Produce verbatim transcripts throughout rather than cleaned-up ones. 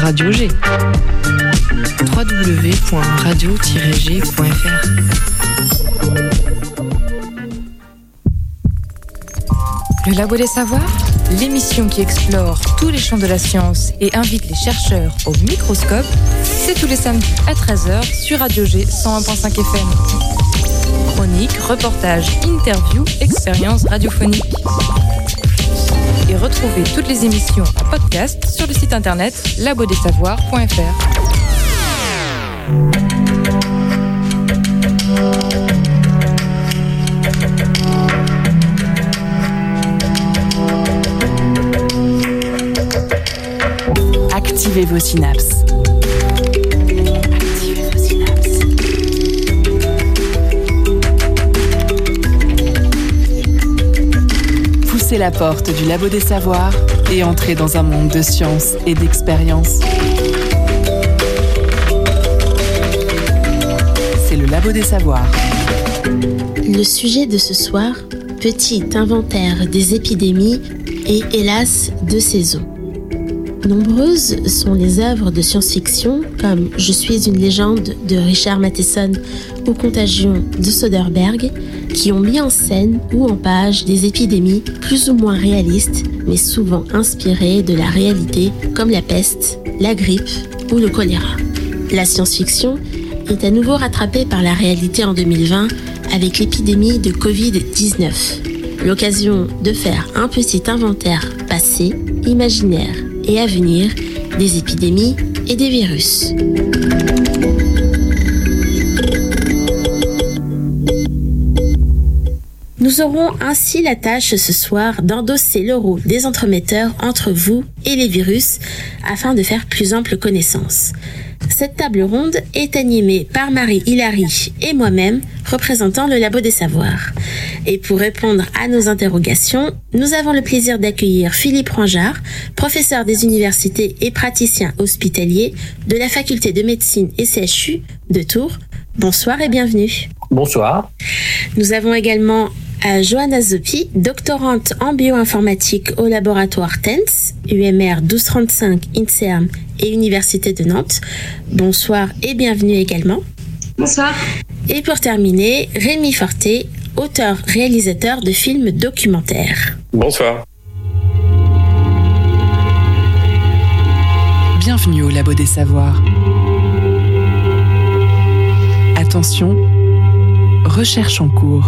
Radio G. w w w point radio tiret g point f r. Le Labo des Savoirs, l'émission qui explore tous les champs de la science et invite les chercheurs au microscope, c'est tous les samedis à treize heures sur Radio G cent un virgule cinq F M. Chroniques, reportages, interviews, expériences radiophoniques. Et retrouvez toutes les émissions en podcast sur le site internet labo des savoirs point f r. Activez vos synapses. Activez vos synapses. Poussez la porte du Labo des Savoirs et entrez dans un monde de science et d'expérience. C'est le Labo des Savoirs. Le sujet de ce soir, petit inventaire des épidémies et hélas de saison. Nombreuses sont les œuvres de science-fiction comme Je suis une légende de Richard Matheson ou Contagion de Soderbergh qui ont mis en scène ou en page des épidémies plus ou moins réalistes mais souvent inspirées de la réalité comme la peste, la grippe ou le choléra. La science-fiction est à nouveau rattrapée par la réalité en deux mille vingt avec l'épidémie de covid dix-neuf. L'occasion de faire un petit inventaire passé, imaginaire et à venir des épidémies et des virus. Nous aurons ainsi la tâche ce soir d'endosser le rôle des entremetteurs entre vous et les virus afin de faire plus ample connaissance. Cette table ronde est animée par Marie-Hilary et moi-même, représentant le Labo des Savoirs. Et pour répondre à nos interrogations, nous avons le plaisir d'accueillir Philippe Rangeard, professeur des universités et praticien hospitalier de la faculté de médecine et C H U de Tours. Bonsoir et bienvenue. Bonsoir. Nous avons également à Johanna Zopi, doctorante en bioinformatique au laboratoire T E N S, U M R douze trente-cinq, INSERM et Université de Nantes. Bonsoir et bienvenue également. Bonsoir. Et pour terminer, Rémi Forté, auteur-réalisateur de films documentaires. Bonsoir. Bienvenue au Labo des Savoirs. Attention, recherche en cours.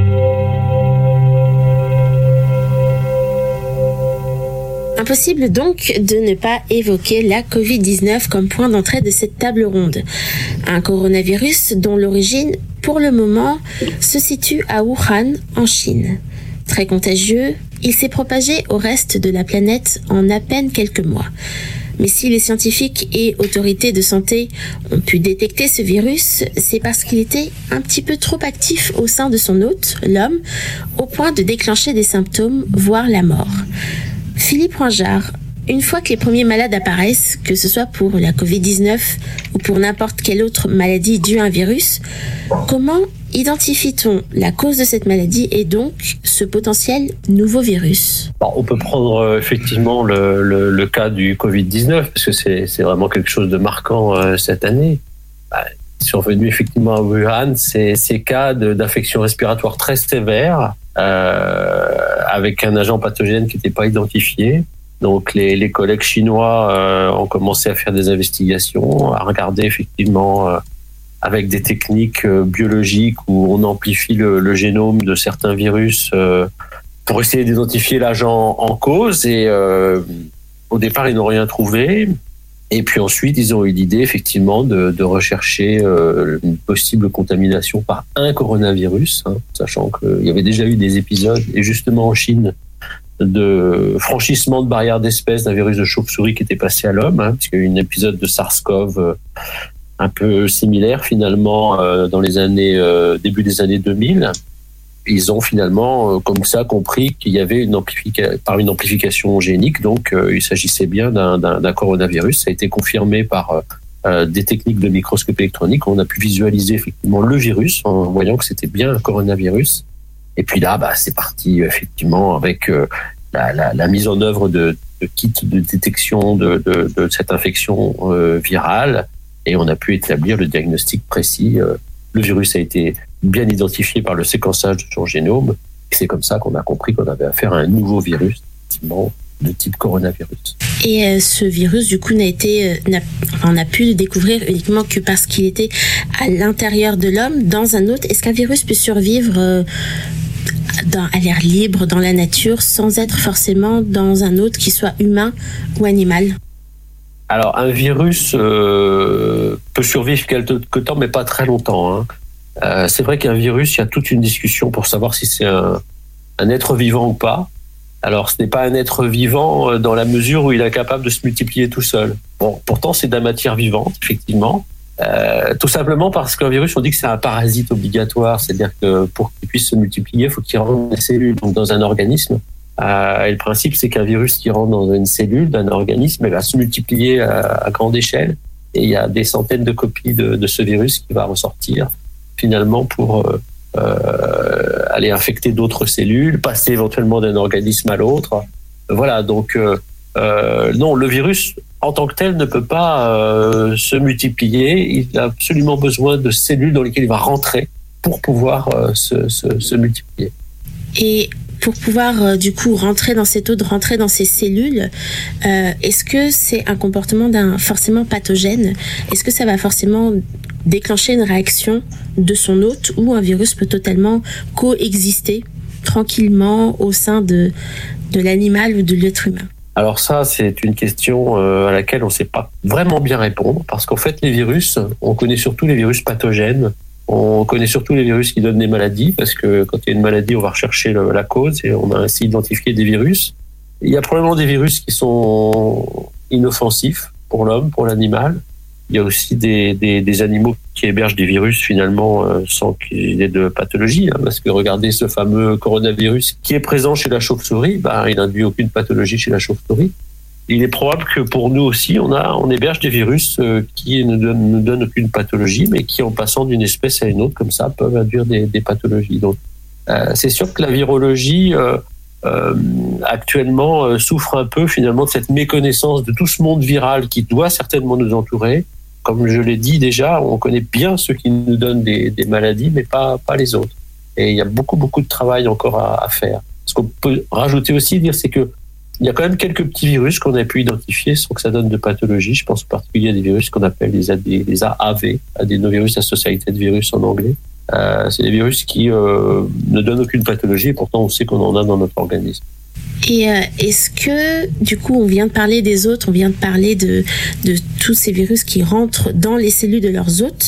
Impossible donc de ne pas évoquer la covid dix-neuf comme point d'entrée de cette table ronde. Un coronavirus dont l'origine, pour le moment, se situe à Wuhan, en Chine. Très contagieux, il s'est propagé au reste de la planète en à peine quelques mois. Mais si les scientifiques et autorités de santé ont pu détecter ce virus, c'est parce qu'il était un petit peu trop actif au sein de son hôte, l'homme, au point de déclencher des symptômes, voire la mort. Philippe Rangeard, une fois que les premiers malades apparaissent, que ce soit pour la covid dix-neuf ou pour n'importe quelle autre maladie due à un virus, comment identifie-t-on la cause de cette maladie et donc ce potentiel nouveau virus ? Bon, on peut prendre euh, effectivement le, le, le cas du covid dix-neuf parce que c'est, c'est vraiment quelque chose de marquant euh, cette année. Bah, survenu effectivement à Wuhan, c'est ces cas de, d'infection respiratoire très sévères euh, avec un agent pathogène qui n'était pas identifié. Donc les, les collègues chinois euh, ont commencé à faire des investigations, à regarder effectivement euh, avec des techniques euh, biologiques où on amplifie le, le génome de certains virus euh, pour essayer d'identifier l'agent en cause. Et euh, au départ, ils n'ont rien trouvé. Et puis ensuite, ils ont eu l'idée effectivement de, de rechercher euh, une possible contamination par un coronavirus, hein, sachant qu'il y avait déjà eu des épisodes, et justement en Chine, de franchissement de barrière d'espèces d'un virus de chauve-souris qui était passé à l'homme, hein, parce qu'il y a eu un épisode de SARS-CoV euh, un peu similaire finalement euh, dans les années euh, début des années deux mille. Ils ont finalement, euh, comme ça, compris qu'il y avait une amplification par une amplification génique, donc euh, il s'agissait bien d'un, d'un, d'un coronavirus. Ça a été confirmé par euh, des techniques de microscopie électronique. On a pu visualiser effectivement le virus en voyant que c'était bien un coronavirus. Et puis là, bah, c'est parti effectivement avec euh, la, la, la mise en œuvre de de kits de détection de, de, de cette infection euh, virale et on a pu établir le diagnostic précis. Euh, le virus a été bien identifié par le séquençage de son génome. Et c'est comme ça qu'on a compris qu'on avait affaire à un nouveau virus, effectivement, de type coronavirus. Et euh, ce virus, du coup, n'a été, euh, n'a, enfin, on a pu le découvrir uniquement que parce qu'il était à l'intérieur de l'homme, dans un autre. Est-ce qu'un virus peut survivre euh, dans, à l'air libre, dans la nature, sans être forcément dans un autre qui soit humain ou animal ? Alors, un virus euh, peut survivre quelque temps, mais pas très longtemps. Hein. Euh, c'est vrai qu'un virus, il y a toute une discussion pour savoir si c'est un, un être vivant ou pas. Alors, ce n'est pas un être vivant dans la mesure où il est capable de se multiplier tout seul. Bon, pourtant, c'est de la matière vivante, effectivement. Euh, tout simplement parce qu'un virus, on dit que c'est un parasite obligatoire. C'est-à-dire que pour qu'il puisse se multiplier, il faut qu'il rentre dans des cellules, donc dans un organisme. Euh, et le principe, c'est qu'un virus qui rentre dans une cellule d'un organisme, il va se multiplier à, à grande échelle. Et il y a des centaines de copies de, de ce virus qui va ressortir, finalement, pour... Euh, Euh, aller infecter d'autres cellules, passer éventuellement d'un organisme à l'autre. Voilà, donc euh, euh, non, le virus en tant que tel ne peut pas euh, se multiplier. Il a absolument besoin de cellules dans lesquelles il va rentrer pour pouvoir euh, se, se, se multiplier. Et pour pouvoir euh, du coup rentrer dans cette hôte, rentrer dans ces cellules, euh, est-ce que c'est un comportement d'un forcément pathogène ? Est-ce que ça va forcément déclencher une réaction de son hôte ou un virus peut totalement coexister tranquillement au sein de, de l'animal ou de l'être humain ? Alors ça, c'est une question à laquelle on ne sait pas vraiment bien répondre parce qu'en fait, les virus, on connaît surtout les virus pathogènes. On connaît surtout les virus qui donnent des maladies parce que quand il y a une maladie, on va rechercher le, la cause et on a ainsi identifié des virus. Il y a probablement des virus qui sont inoffensifs pour l'homme, pour l'animal. Il y a aussi des, des, des animaux qui hébergent des virus finalement euh, sans qu'il y ait de pathologie. Hein, parce que regardez ce fameux coronavirus qui est présent chez la chauve-souris, bah, il n'induit aucune pathologie chez la chauve-souris. Il est probable que pour nous aussi, on, a, on héberge des virus euh, qui ne donnent, ne donnent aucune pathologie, mais qui en passant d'une espèce à une autre, comme ça, peuvent induire des, des pathologies. Donc, euh, c'est sûr que la virologie... Euh, Euh, actuellement euh, souffre un peu finalement de cette méconnaissance de tout ce monde viral qui doit certainement nous entourer. Comme je l'ai dit déjà, on connaît bien ceux qui nous donnent des, des maladies, mais pas, pas les autres. Et il y a beaucoup, beaucoup de travail encore à, à faire. Ce qu'on peut rajouter aussi, dire, c'est que il y a quand même quelques petits virus qu'on a pu identifier sans que ça donne de pathologie. Je pense en particulier à des virus qu'on appelle les, A D, les A A V, Adenovirus Associated Virus en anglais. Euh, c'est des virus qui euh, ne donnent aucune pathologie et pourtant on sait qu'on en a dans notre organisme. Et euh, est-ce que, du coup, on vient de parler des hôtes, on vient de parler de, de tous ces virus qui rentrent dans les cellules de leurs hôtes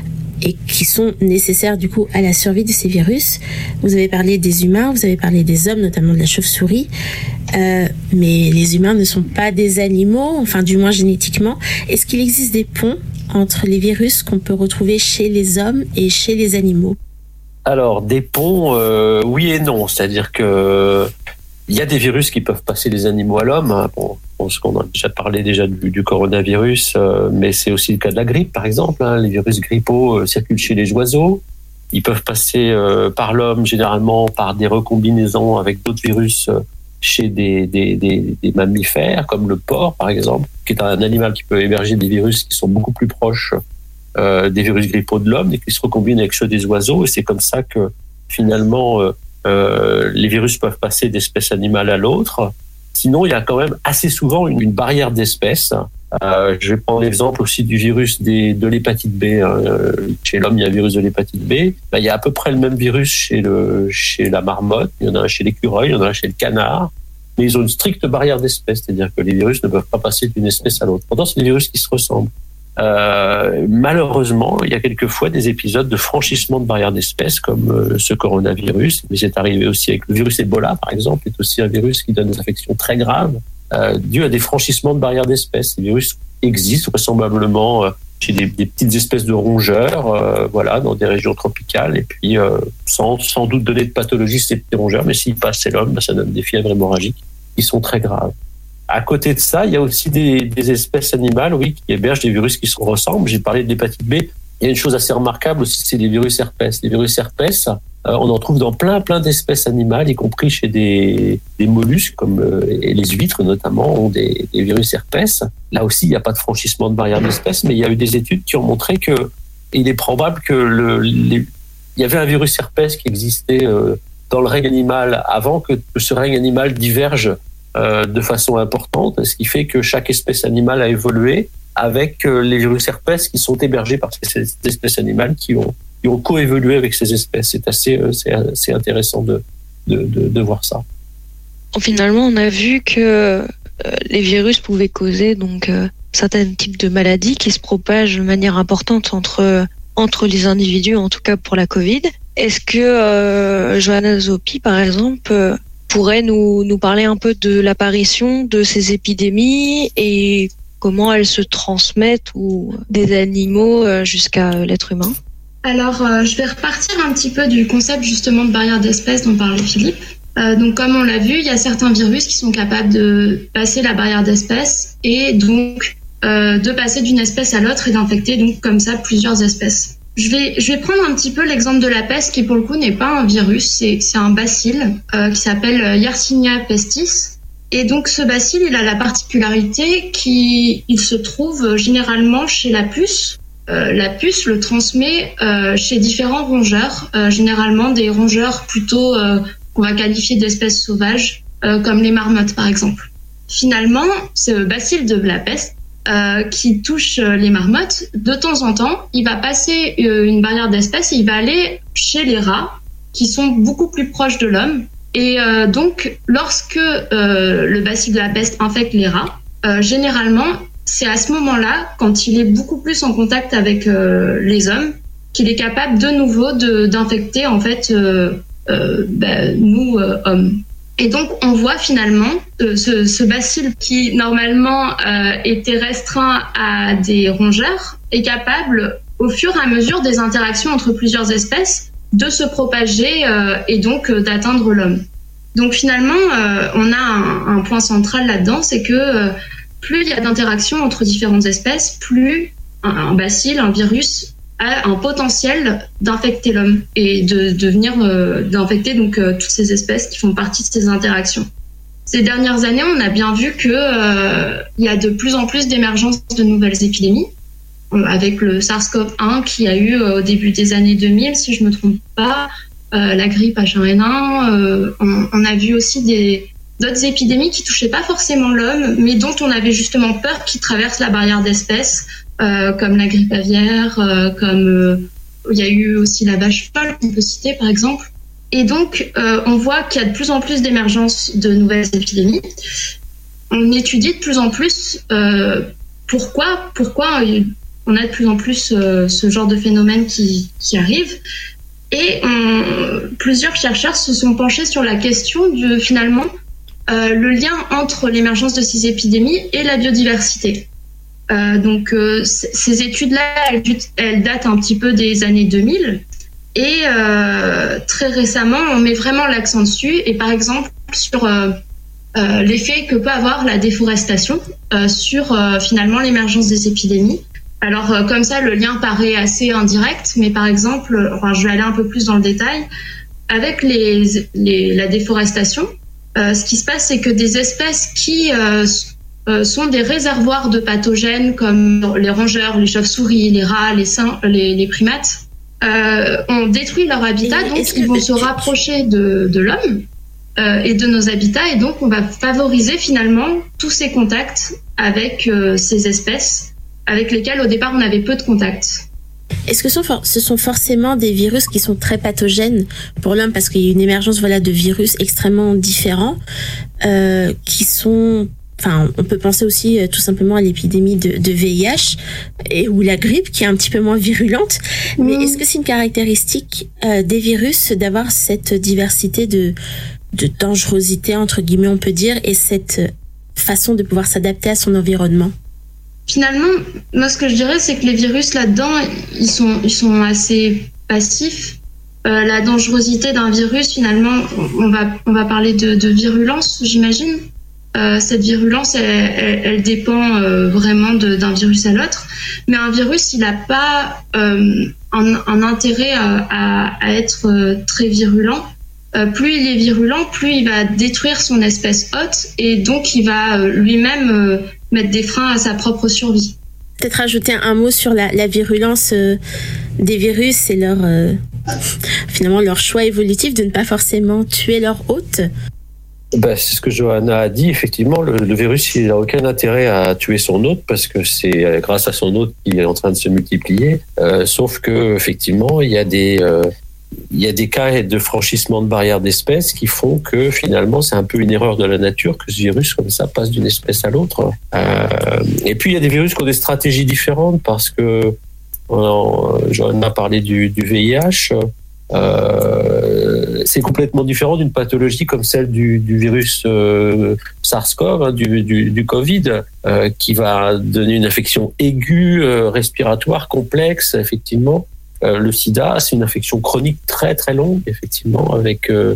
et qui sont nécessaires, du coup, à la survie de ces virus. Vous avez parlé des humains, vous avez parlé des hommes, notamment de la chauve-souris. Euh, mais les humains ne sont pas des animaux, enfin, du moins génétiquement. Est-ce qu'il existe des ponts entre les virus qu'on peut retrouver chez les hommes et chez les animaux ? Alors, des ponts, euh, oui et non. C'est-à-dire que il y a des virus qui peuvent passer des animaux à l'homme. Bon, je pense qu'on a déjà parlé déjà du, du coronavirus, euh, mais c'est aussi le cas de la grippe, par exemple. Hein. Les virus grippaux euh, circulent chez les oiseaux. Ils peuvent passer euh, par l'homme, généralement par des recombinaisons avec d'autres virus euh, chez des, des, des, des mammifères, comme le porc, par exemple, qui est un animal qui peut héberger des virus qui sont beaucoup plus proches euh, des virus grippaux de l'homme et qui se recombinent avec ceux des oiseaux. Et c'est comme ça que, finalement, euh, euh, les virus peuvent passer d'espèce animale à l'autre. Sinon, il y a quand même assez souvent une, une barrière d'espèces. Euh, je vais prendre l'exemple aussi du virus des, de l'hépatite B. Hein. Chez l'homme, il y a le virus de l'hépatite B. Ben, il y a à peu près le même virus chez, le, chez la marmotte, il y en a un chez l'écureuil, il y en a un chez le canard. Mais ils ont une stricte barrière d'espèces, c'est-à-dire que les virus ne peuvent pas passer d'une espèce à l'autre. Pourtant, c'est des virus qui se ressemblent. Euh, malheureusement, il y a quelquefois des épisodes de franchissement de barrières d'espèces, comme euh, ce coronavirus. Mais c'est arrivé aussi avec le virus Ebola, par exemple, qui est aussi un virus qui donne des infections très graves. Euh, dû à des franchissements de barrières d'espèces. Ces virus existent vraisemblablement euh, chez des, des petites espèces de rongeurs, euh, voilà, dans des régions tropicales, et puis euh, sans, sans doute donner de pathologie ces petits rongeurs, mais s'ils passent chez l'homme, ben, ça donne des fièvres hémorragiques qui sont très graves. À côté de ça, il y a aussi des, des espèces animales, oui, qui hébergent des virus qui se ressemblent. J'ai parlé de l'hépatite B. Il y a une chose assez remarquable aussi, c'est les virus herpès. Les virus herpès, Euh, on en trouve dans plein, plein d'espèces animales, y compris chez des, des mollusques, comme euh, et les huîtres notamment, ont des, des virus herpès. Là aussi, il n'y a pas de franchissement de barrière d'espèce, mais il y a eu des études qui ont montré que il est probable que le, les, il y avait un virus herpès qui existait euh, dans le règne animal avant que ce règne animal diverge euh, de façon importante, ce qui fait que chaque espèce animale a évolué avec euh, les virus herpès qui sont hébergés par ces, ces espèces animales qui ont qui ont coévolué avec ces espèces. C'est assez, c'est, c'est intéressant de, de, de, de voir ça. Finalement, on a vu que euh, les virus pouvaient causer donc euh, certains types de maladies qui se propagent de manière importante entre entre les individus, en tout cas pour la Covid. Est-ce que euh, Johanna Zopi, par exemple, euh, pourrait nous nous parler un peu de l'apparition de ces épidémies et comment elles se transmettent ou des animaux euh, jusqu'à l'être humain? Alors, euh, je vais repartir un petit peu du concept justement de barrière d'espèce dont parlait Philippe. Euh, donc, comme on l'a vu, il y a certains virus qui sont capables de passer la barrière d'espèce et donc euh, de passer d'une espèce à l'autre et d'infecter donc comme ça plusieurs espèces. Je vais, je vais prendre un petit peu l'exemple de la peste qui pour le coup n'est pas un virus, c'est, c'est un bacille euh, qui s'appelle Yersinia pestis. Et donc ce bacille, il a la particularité qu'il il se trouve généralement chez la puce. Euh, la puce le transmet euh, chez différents rongeurs, euh, généralement des rongeurs plutôt euh, qu'on va qualifier d'espèces sauvages, euh, comme les marmottes par exemple. Finalement, ce bacille de la peste euh, qui touche les marmottes, de temps en temps, il va passer euh, une barrière d'espèce et il va aller chez les rats, qui sont beaucoup plus proches de l'homme. Et euh, donc, lorsque euh, le bacille de la peste infecte les rats, euh, généralement, c'est à ce moment-là, quand il est beaucoup plus en contact avec euh, les hommes, qu'il est capable de nouveau de, d'infecter en fait euh, euh, bah, nous euh, hommes. Et donc on voit finalement euh, ce, ce bacille qui normalement euh, était restreint à des rongeurs est capable, au fur et à mesure des interactions entre plusieurs espèces, de se propager euh, et donc euh, d'atteindre l'homme. Donc finalement, euh, on a un, un point central là-dedans, c'est que euh, plus il y a d'interactions entre différentes espèces, plus un, un bacille, un virus a un potentiel d'infecter l'homme et de, de venir euh, d'infecter donc euh, toutes ces espèces qui font partie de ces interactions. Ces dernières années, on a bien vu que euh, il y a de plus en plus d'émergence de nouvelles épidémies, euh, avec le SARS-CoV un qui a eu euh, au début des années deux mille, si je me trompe pas, euh, la grippe H un N un. Euh, on, on a vu aussi des d'autres épidémies qui touchaient pas forcément l'homme, mais dont on avait justement peur qu'ils traversent la barrière d'espèces, euh, comme la grippe aviaire, euh, comme euh, il y a eu aussi la vache folle qu'on peut citer par exemple. Et donc euh, on voit qu'il y a de plus en plus d'émergence de nouvelles épidémies. On étudie de plus en plus euh, pourquoi, pourquoi on a de plus en plus euh, ce genre de phénomène qui, qui arrive. Et on, plusieurs chercheurs se sont penchés sur la question de finalement Euh, le lien entre l'émergence de ces épidémies et la biodiversité. Euh, donc, euh, c- ces études-là, elles, elles datent un petit peu des années deux mille. Et euh, très récemment, on met vraiment l'accent dessus. Et par exemple, sur euh, euh, l'effet que peut avoir la déforestation euh, sur euh, finalement l'émergence des épidémies. Alors, euh, comme ça, le lien paraît assez indirect. Mais par exemple, enfin, je vais aller un peu plus dans le détail. Avec les, les, la déforestation, Euh, ce qui se passe, c'est que des espèces qui euh, euh, sont des réservoirs de pathogènes comme les rongeurs, les chauves-souris, les rats, les, singes, les, les primates, euh, ont détruit leur habitat, donc ils vont se rapprocher de, de l'homme euh, et de nos habitats, et donc on va favoriser finalement tous ces contacts avec euh, ces espèces avec lesquelles au départ on avait peu de contacts. Est-ce que ce sont, for- ce sont forcément des virus qui sont très pathogènes pour l'homme parce qu'il y a une émergence voilà de virus extrêmement différents euh, qui sont, enfin, on peut penser aussi euh, tout simplement à l'épidémie de, de V I H et ou la grippe qui est un petit peu moins virulente. Mmh. Mais est-ce que c'est une caractéristique euh, des virus d'avoir cette diversité de de dangerosité entre guillemets on peut dire et cette façon de pouvoir s'adapter à son environnement? Finalement, moi, ce que je dirais, c'est que les virus là-dedans, ils sont, ils sont assez passifs. Euh, la dangerosité d'un virus, finalement, on va, on va parler de, de virulence, j'imagine. Euh, cette virulence, elle, elle, elle dépend euh, vraiment de, d'un virus à l'autre. Mais un virus, il n'a pas, euh, un, un intérêt à, à, à être très virulent. Euh, plus il est virulent, plus il va détruire son espèce hôte et donc il va euh, lui-même euh, mettre des freins à sa propre survie. Peut-être ajouter un mot sur la, la virulence euh, des virus et leur euh, finalement leur choix évolutif de ne pas forcément tuer leur hôte. Ben, c'est ce que Johanna a dit. Effectivement, le, le virus, il n'a aucun intérêt à tuer son hôte parce que c'est grâce à son hôte qu'il est en train de se multiplier. Euh, sauf que, effectivement, il y a des, euh, il y a des cas de franchissement de barrières d'espèces qui font que, finalement, c'est un peu une erreur de la nature que ce virus, comme ça, passe d'une espèce à l'autre. Euh, et puis, il y a des virus qui ont des stratégies différentes parce que, euh, Johanna a parlé du, du V I H. Euh, c'est complètement différent d'une pathologie comme celle du, du virus euh, SARS-CoV, hein, du, du, du Covid, euh, qui va donner une infection aiguë, euh, respiratoire, complexe, effectivement. Euh, le sida, c'est une infection chronique très très longue, effectivement, avec euh,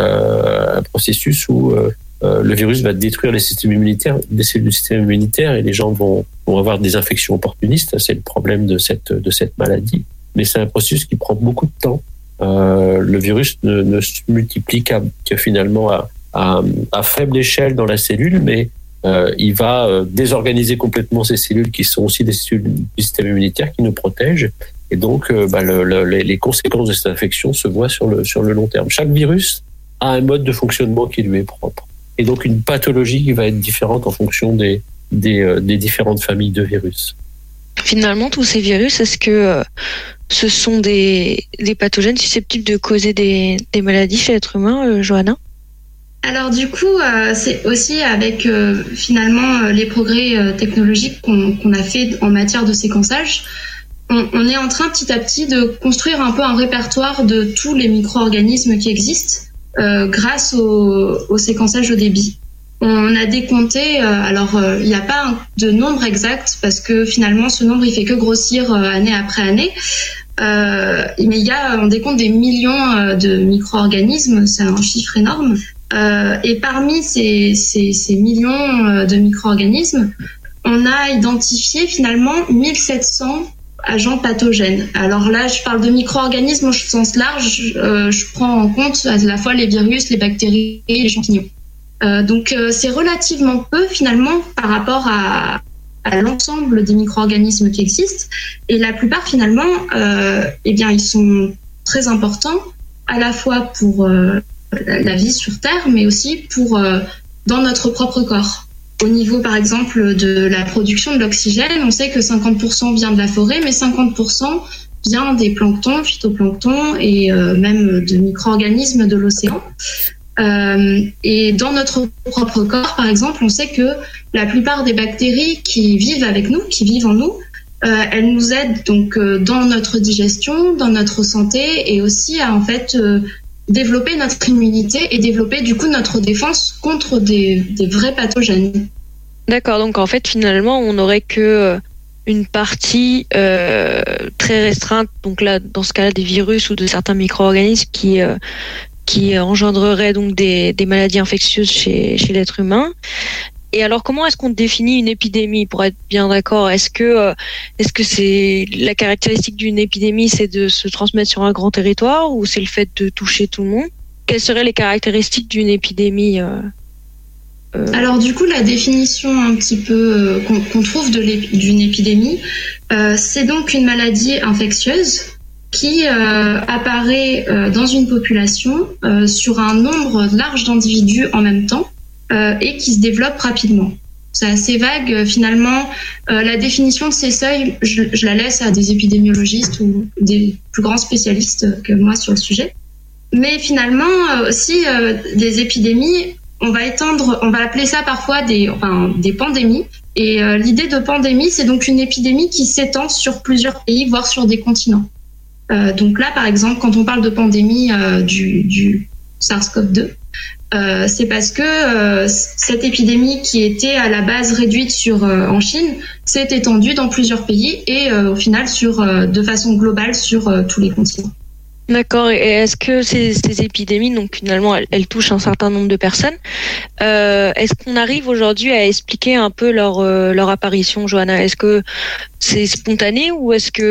euh, un processus où euh, euh, le virus va détruire les systèmes immunitaires, des cellules du système immunitaire, et les gens vont, vont avoir des infections opportunistes. C'est le problème de cette, de cette maladie. Mais c'est un processus qui prend beaucoup de temps. Euh, le virus ne, ne se multiplie qu'à, que finalement à, à, à faible échelle dans la cellule, mais euh, il va euh, désorganiser complètement ces cellules qui sont aussi des cellules du système immunitaire qui nous protègent. Et donc, euh, bah, le, le, les conséquences de cette infection se voient sur le, sur le long terme. Chaque virus a un mode de fonctionnement qui lui est propre. Et donc, une pathologie qui va être différente en fonction des, des, euh, des différentes familles de virus. Finalement, tous ces virus, est-ce que euh, ce sont des, des pathogènes susceptibles de causer des, des maladies chez l'être humain, euh, Johanna ? Alors du coup, euh, c'est aussi avec euh, finalement euh, les progrès euh, technologiques qu'on, qu'on a fait en matière de séquençage, on, on est en train petit à petit de construire un peu un répertoire de tous les micro-organismes qui existent euh, grâce au, au séquençage au débit. On a décompté, euh, alors il euh, n'y a pas un, de nombre exact parce que finalement ce nombre il fait que grossir euh, année après année, euh, mais il y a, on décompte des millions euh, de micro-organismes, c'est un chiffre énorme. Euh, et parmi ces, ces, ces millions euh, de micro-organismes, on a identifié finalement mille sept cents agents pathogènes. Alors là, je parle de micro-organismes au sens large, euh, je prends en compte à la fois les virus, les bactéries et les champignons. Euh, donc euh, c'est relativement peu finalement par rapport à, à l'ensemble des micro-organismes qui existent, et la plupart finalement euh, eh bien ils sont très importants à la fois pour euh, la, la vie sur Terre, mais aussi pour euh, dans notre propre corps. Au niveau par exemple de la production de l'oxygène, on sait que cinquante pour cent vient de la forêt, mais cinquante pour cent vient des planctons, phytoplanctons et euh, même de micro-organismes de l'océan. Euh, et dans notre propre corps, par exemple, on sait que la plupart des bactéries qui vivent avec nous, qui vivent en nous, euh, elles nous aident donc euh, dans notre digestion, dans notre santé, et aussi à en fait euh, développer notre immunité et développer du coup notre défense contre des, des vrais pathogènes. D'accord, donc en fait finalement on n'aurait que une partie euh, très restreinte, donc là dans ce cas-là des virus ou de certains micro-organismes qui euh, qui engendrerait donc des, des maladies infectieuses chez, chez l'être humain. Et alors, comment est-ce qu'on définit une épidémie, pour être bien d'accord ? Est-ce que, euh, est-ce que c'est la caractéristique d'une épidémie, c'est de se transmettre sur un grand territoire, ou c'est le fait de toucher tout le monde ? Quelles seraient les caractéristiques d'une épidémie euh, euh... Alors du coup, la définition un petit peu euh, qu'on, qu'on trouve de d'une épidémie, euh, c'est donc une maladie infectieuse qui euh, apparaît euh, dans une population euh, sur un nombre large d'individus en même temps euh, et qui se développe rapidement. C'est assez vague euh, finalement. Euh, la définition de ces seuils, je, je la laisse à des épidémiologistes ou des plus grands spécialistes que moi sur le sujet. Mais finalement euh, aussi euh, des épidémies, on va étendre, on va appeler ça parfois des, enfin, des pandémies. Et euh, l'idée de pandémie, c'est donc une épidémie qui s'étend sur plusieurs pays, voire sur des continents. Euh, donc là, par exemple, quand on parle de pandémie euh, du, du SARS-CoV deux, euh, c'est parce que euh, cette épidémie qui était à la base réduite sur, euh, en Chine s'est étendue dans plusieurs pays et euh, au final sur, euh, de façon globale sur euh, tous les continents. D'accord. Et est-ce que ces, ces épidémies, donc finalement, elles, elles touchent un certain nombre de personnes, euh, est-ce qu'on arrive aujourd'hui à expliquer un peu leur, euh, leur apparition, Johanna ? Est-ce que c'est spontané ou est-ce que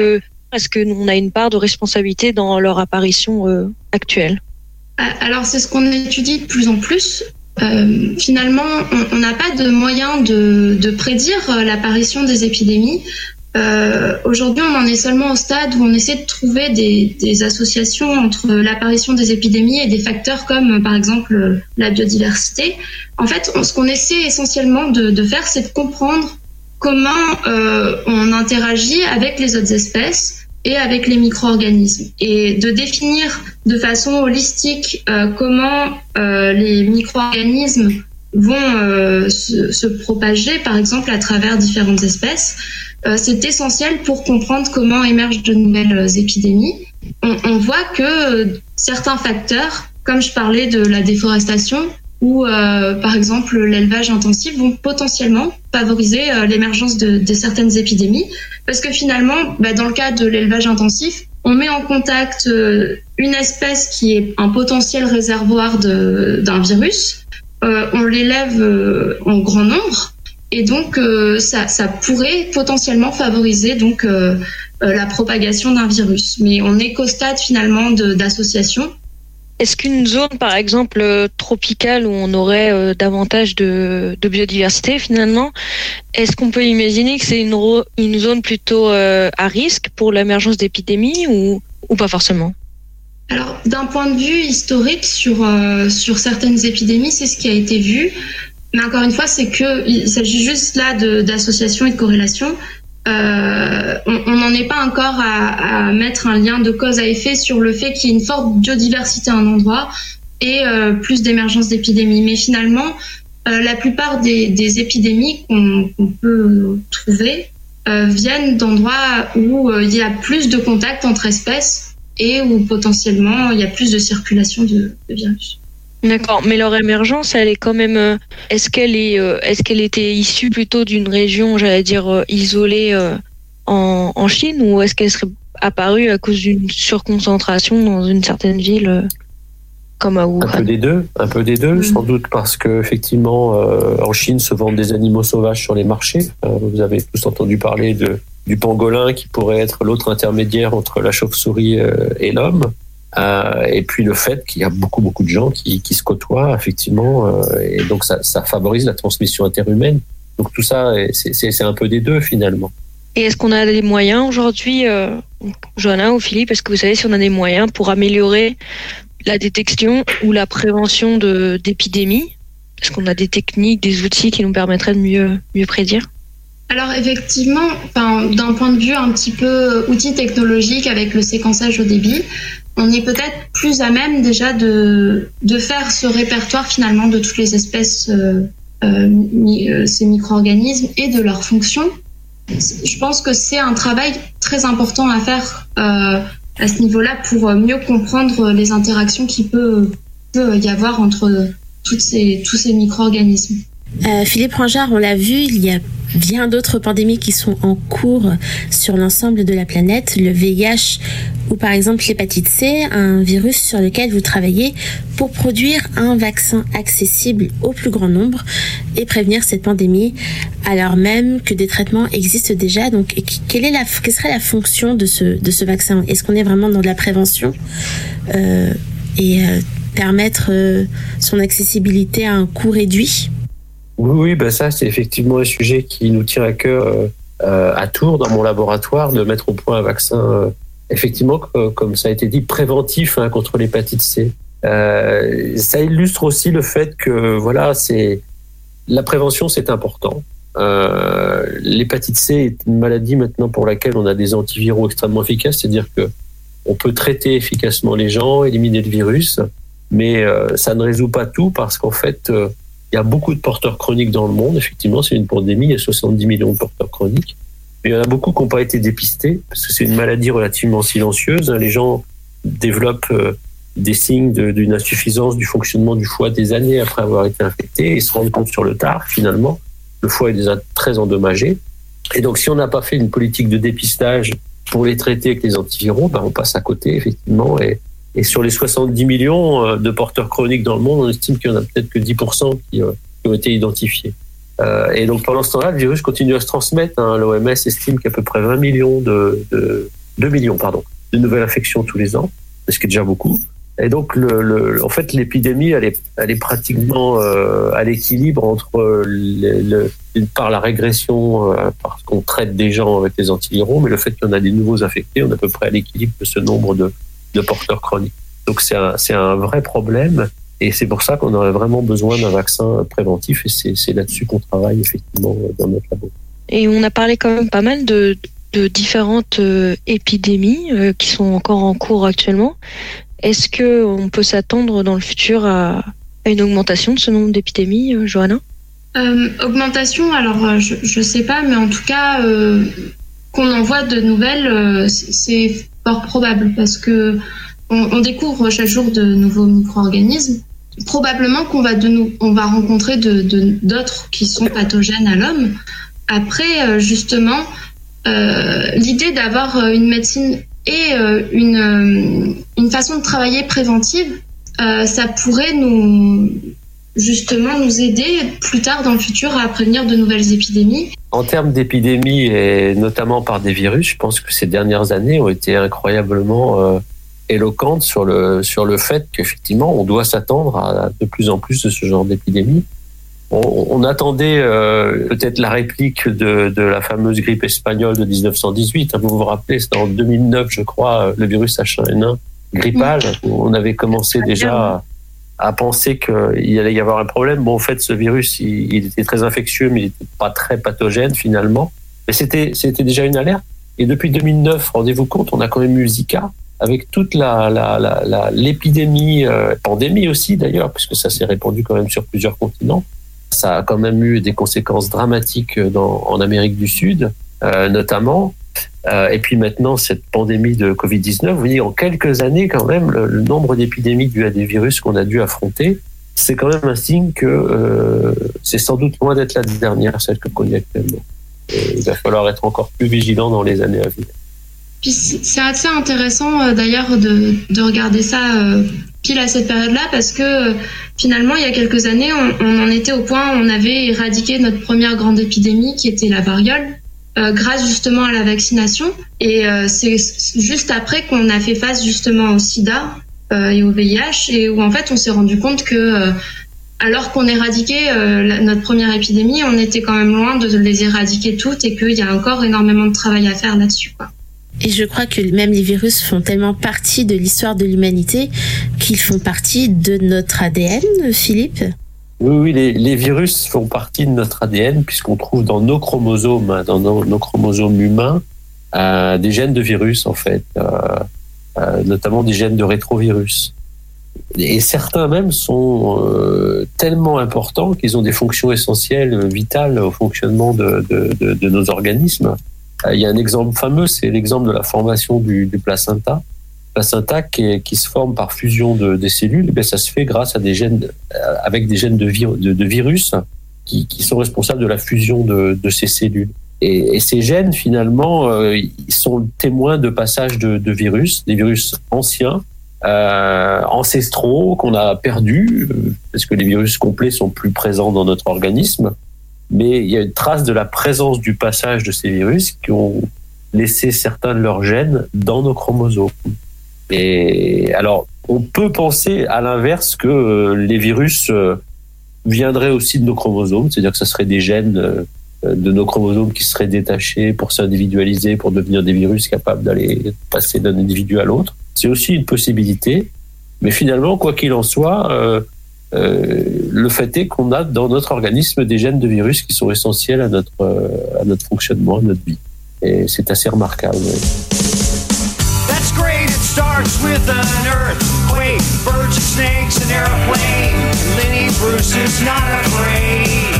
Est-ce que nous, on a une part de responsabilité dans leur apparition euh, actuelle? Alors, c'est ce qu'on étudie de plus en plus. Euh, finalement, on n'a pas de moyen de, de prédire l'apparition des épidémies. Euh, aujourd'hui, on en est seulement au stade où on essaie de trouver des, des associations entre l'apparition des épidémies et des facteurs comme, par exemple, la biodiversité. En fait, on, ce qu'on essaie essentiellement de, de faire, c'est de comprendre comment euh, on interagit avec les autres espèces et avec les micro-organismes, et de définir de façon holistique euh, comment euh, les micro-organismes vont euh, se, se propager, par exemple, à travers différentes espèces. Euh, c'est essentiel pour comprendre comment émergent de nouvelles épidémies. On, on voit que certains facteurs, comme je parlais de la déforestation, ou euh, par exemple l'élevage intensif, vont potentiellement favoriser euh, l'émergence de, de certaines épidémies, parce que finalement, bah, dans le cas de l'élevage intensif, on met en contact euh, une espèce qui est un potentiel réservoir de, d'un virus, euh, on l'élève euh, en grand nombre, et donc euh, ça, ça pourrait potentiellement favoriser donc euh, euh, la propagation d'un virus. Mais on n'est qu'au stade finalement de, d'association. Est-ce qu'une zone, par exemple, euh, tropicale où on aurait euh, davantage de, de biodiversité, finalement, est-ce qu'on peut imaginer que c'est une, ro- une zone plutôt euh, à risque pour l'émergence d'épidémies ou, ou pas forcément? Alors, d'un point de vue historique, sur, euh, sur certaines épidémies, c'est ce qui a été vu. Mais encore une fois, c'est que il s'agit juste là de, d'association et de corrélation. Euh, on n'en est pas encore à, à mettre un lien de cause à effet sur le fait qu'il y ait une forte biodiversité à un endroit et euh, plus d'émergence d'épidémies. Mais finalement, euh, la plupart des, des épidémies qu'on, qu'on peut trouver euh, viennent d'endroits où euh, il y a plus de contacts entre espèces et où potentiellement il y a plus de circulation de, de virus. D'accord, mais leur émergence, elle est quand même. Euh, est-ce qu'elle est, euh, est-ce qu'elle était issue plutôt d'une région, j'allais dire euh, isolée euh, en, en Chine, ou est-ce qu'elle serait apparue à cause d'une surconcentration dans une certaine ville euh, comme à Wuhan? Un peu des deux, un peu des deux, mmh. sans doute parce que effectivement, euh, en Chine se vendent des animaux sauvages sur les marchés. Euh, vous avez tous entendu parler de du pangolin qui pourrait être l'autre intermédiaire entre la chauve-souris euh, et l'homme. Euh, et puis le fait qu'il y a beaucoup beaucoup de gens qui, qui se côtoient effectivement, euh, et donc ça, ça favorise la transmission interhumaine. Donc tout ça, c'est, c'est, c'est un peu des deux finalement. Et est-ce qu'on a des moyens aujourd'hui, euh, Johanna ou Philippe, est-ce que vous savez si on a des moyens pour améliorer la détection ou la prévention de, d'épidémies? Est-ce qu'on a des techniques, des outils qui nous permettraient de mieux, mieux prédire? Alors effectivement, enfin, d'un point de vue un petit peu outil technologique avec le séquençage au débit, on est peut-être plus à même déjà de, de faire ce répertoire finalement de toutes les espèces, euh, euh, ces micro-organismes et de leurs fonctions. Je pense que c'est un travail très important à faire euh, à ce niveau-là pour mieux comprendre les interactions qu'il peut, peut y avoir entre toutes ces, tous ces micro-organismes. Euh, Philippe Rangard, on l'a vu, il y a bien d'autres pandémies qui sont en cours sur l'ensemble de la planète. Le V I H ou par exemple l'hépatite C, un virus sur lequel vous travaillez pour produire un vaccin accessible au plus grand nombre et prévenir cette pandémie alors même que des traitements existent déjà. Donc, quelle est la, quelle serait la fonction de ce, de ce vaccin? Est-ce qu'on est vraiment dans de la prévention euh, et euh, permettre euh, son accessibilité à un coût réduit? Oui, oui, ben ça, c'est effectivement un sujet qui nous tient à cœur euh, à Tours, dans mon laboratoire, de mettre au point un vaccin, euh, effectivement, euh, comme ça a été dit, préventif hein, contre l'hépatite C. Euh, ça illustre aussi le fait que, voilà, c'est la prévention, c'est important. Euh, l'hépatite C est une maladie maintenant pour laquelle on a des antiviraux extrêmement efficaces, c'est-à-dire que on peut traiter efficacement les gens, éliminer le virus, mais euh, ça ne résout pas tout parce qu'en fait, euh, il y a beaucoup de porteurs chroniques dans le monde. Effectivement, c'est une pandémie, il y a soixante-dix millions de porteurs chroniques. Mais il y en a beaucoup qui n'ont pas été dépistés, parce que c'est une maladie relativement silencieuse. Les gens développent des signes de, d'une insuffisance du fonctionnement du foie des années après avoir été infectés et se rendent compte sur le tard, finalement. Le foie est déjà très endommagé. Et donc, si on n'a pas fait une politique de dépistage pour les traiter avec les antiviraux, ben on passe à côté, effectivement, et Et sur les soixante-dix millions de porteurs chroniques dans le monde, on estime qu'il y en a peut-être que dix pour cent qui, euh, qui ont été identifiés. Euh, et donc pendant ce temps-là, le virus continue à se transmettre. Hein. L'O M S estime qu'il y a à peu près vingt millions de, de, deux millions, pardon, de nouvelles infections tous les ans, ce qui est déjà beaucoup. Et donc, le, le, en fait, l'épidémie, elle est, elle est pratiquement euh, à l'équilibre entre, les, le, d'une part, la régression, euh, parce qu'on traite des gens avec les antiviraux, mais le fait qu'on a des nouveaux infectés, on est à peu près à l'équilibre de ce nombre de, de porteurs chroniques. Donc, c'est un, c'est un vrai problème. Et c'est pour ça qu'on aurait vraiment besoin d'un vaccin préventif. Et c'est, c'est là-dessus qu'on travaille, effectivement, dans notre labo. Et on a parlé quand même pas mal de, de différentes euh, épidémies euh, qui sont encore en cours actuellement. Est-ce qu'on peut s'attendre dans le futur à, à une augmentation de ce nombre d'épidémies, euh, Johanna ? euh, Augmentation, alors je ne sais pas, mais en tout cas, euh, qu'on en voit de nouvelles, euh, c'est fort probable parce que on, on découvre chaque jour de nouveaux micro-organismes. Probablement qu'on va, de nous, on va rencontrer de, de, d'autres qui sont pathogènes à l'homme. Après, justement, euh, l'idée d'avoir une médecine et une, une façon de travailler préventive, euh, ça pourrait nous, justement, nous aider plus tard dans le futur à prévenir de nouvelles épidémies. En termes d'épidémies, et notamment par des virus, je pense que ces dernières années ont été incroyablement euh, éloquentes sur le, sur le fait qu'effectivement, on doit s'attendre à de plus en plus de ce genre d'épidémies. On, on attendait euh, peut-être la réplique de, de la fameuse grippe espagnole de dix-neuf cent dix-huit. Vous vous rappelez, c'était en deux mille neuf, je crois, le virus H un N un grippal. Où on avait commencé déjà à, à penser qu'il allait y avoir un problème. Bon, en fait, ce virus, il, il était très infectieux, mais il n'était pas très pathogène finalement. Mais c'était, c'était déjà une alerte. Et depuis deux mille neuf, rendez-vous compte, on a quand même eu Zika, avec toute la, la, la, la, l'épidémie, euh, pandémie aussi d'ailleurs, puisque ça s'est répandu quand même sur plusieurs continents. Ça a quand même eu des conséquences dramatiques dans, en Amérique du Sud, euh, notamment. Euh, et puis maintenant, cette pandémie de covid dix-neuf, vous voyez, en quelques années, quand même, le, le nombre d'épidémies dues à des virus qu'on a dû affronter, c'est quand même un signe que euh, c'est sans doute loin d'être la dernière, celle que l'on connaît actuellement. Et il va falloir être encore plus vigilant dans les années à venir. Puis c'est assez intéressant euh, d'ailleurs de, de regarder ça euh, pile à cette période-là parce que euh, finalement il y a quelques années on, on en était au point où on avait éradiqué notre première grande épidémie qui était la variole euh, grâce justement à la vaccination et euh, c'est juste après qu'on a fait face justement au sida euh, et au V I H et où en fait on s'est rendu compte que euh, alors qu'on éradiquait euh, la, notre première épidémie, on était quand même loin de les éradiquer toutes et qu'il y a encore énormément de travail à faire là-dessus, quoi. Et je crois que même les virus font tellement partie de l'histoire de l'humanité qu'ils font partie de notre A D N, Philippe ? Oui, oui, les, les virus font partie de notre A D N puisqu'on trouve dans nos chromosomes, dans nos, nos chromosomes humains, euh, des gènes de virus en fait, euh, euh, notamment des gènes de rétrovirus. Et certains même sont euh, tellement importants qu'ils ont des fonctions essentielles, vitales au fonctionnement de, de, de, de nos organismes. Il y a un exemple fameux, c'est l'exemple de la formation du, du placenta. Le placenta qui, qui se forme par fusion de, des cellules, et ça se fait grâce à des gènes, avec des gènes de, vir, de, de virus qui, qui sont responsables de la fusion de, de ces cellules. Et, et ces gènes, finalement, euh, ils sont témoins de passage de, de virus, des virus anciens, euh, ancestraux qu'on a perdus, parce que les virus complets sont plus présents dans notre organisme. Mais il y a une trace de la présence du passage de ces virus qui ont laissé certains de leurs gènes dans nos chromosomes. Et alors, on peut penser à l'inverse que les virus viendraient aussi de nos chromosomes, c'est-à-dire que ce seraient des gènes de nos chromosomes qui seraient détachés pour s'individualiser, pour devenir des virus capables d'aller passer d'un individu à l'autre. C'est aussi une possibilité. Mais finalement, quoi qu'il en soit, euh, Euh, le fait est qu'on a dans notre organisme des gènes de virus qui sont essentiels à notre, euh, à notre fonctionnement, à notre vie. Et c'est assez remarquable. Ouais. That's great, it starts with an earthquake, birds and snakes, an airplane. Lenny Bruce is not afraid.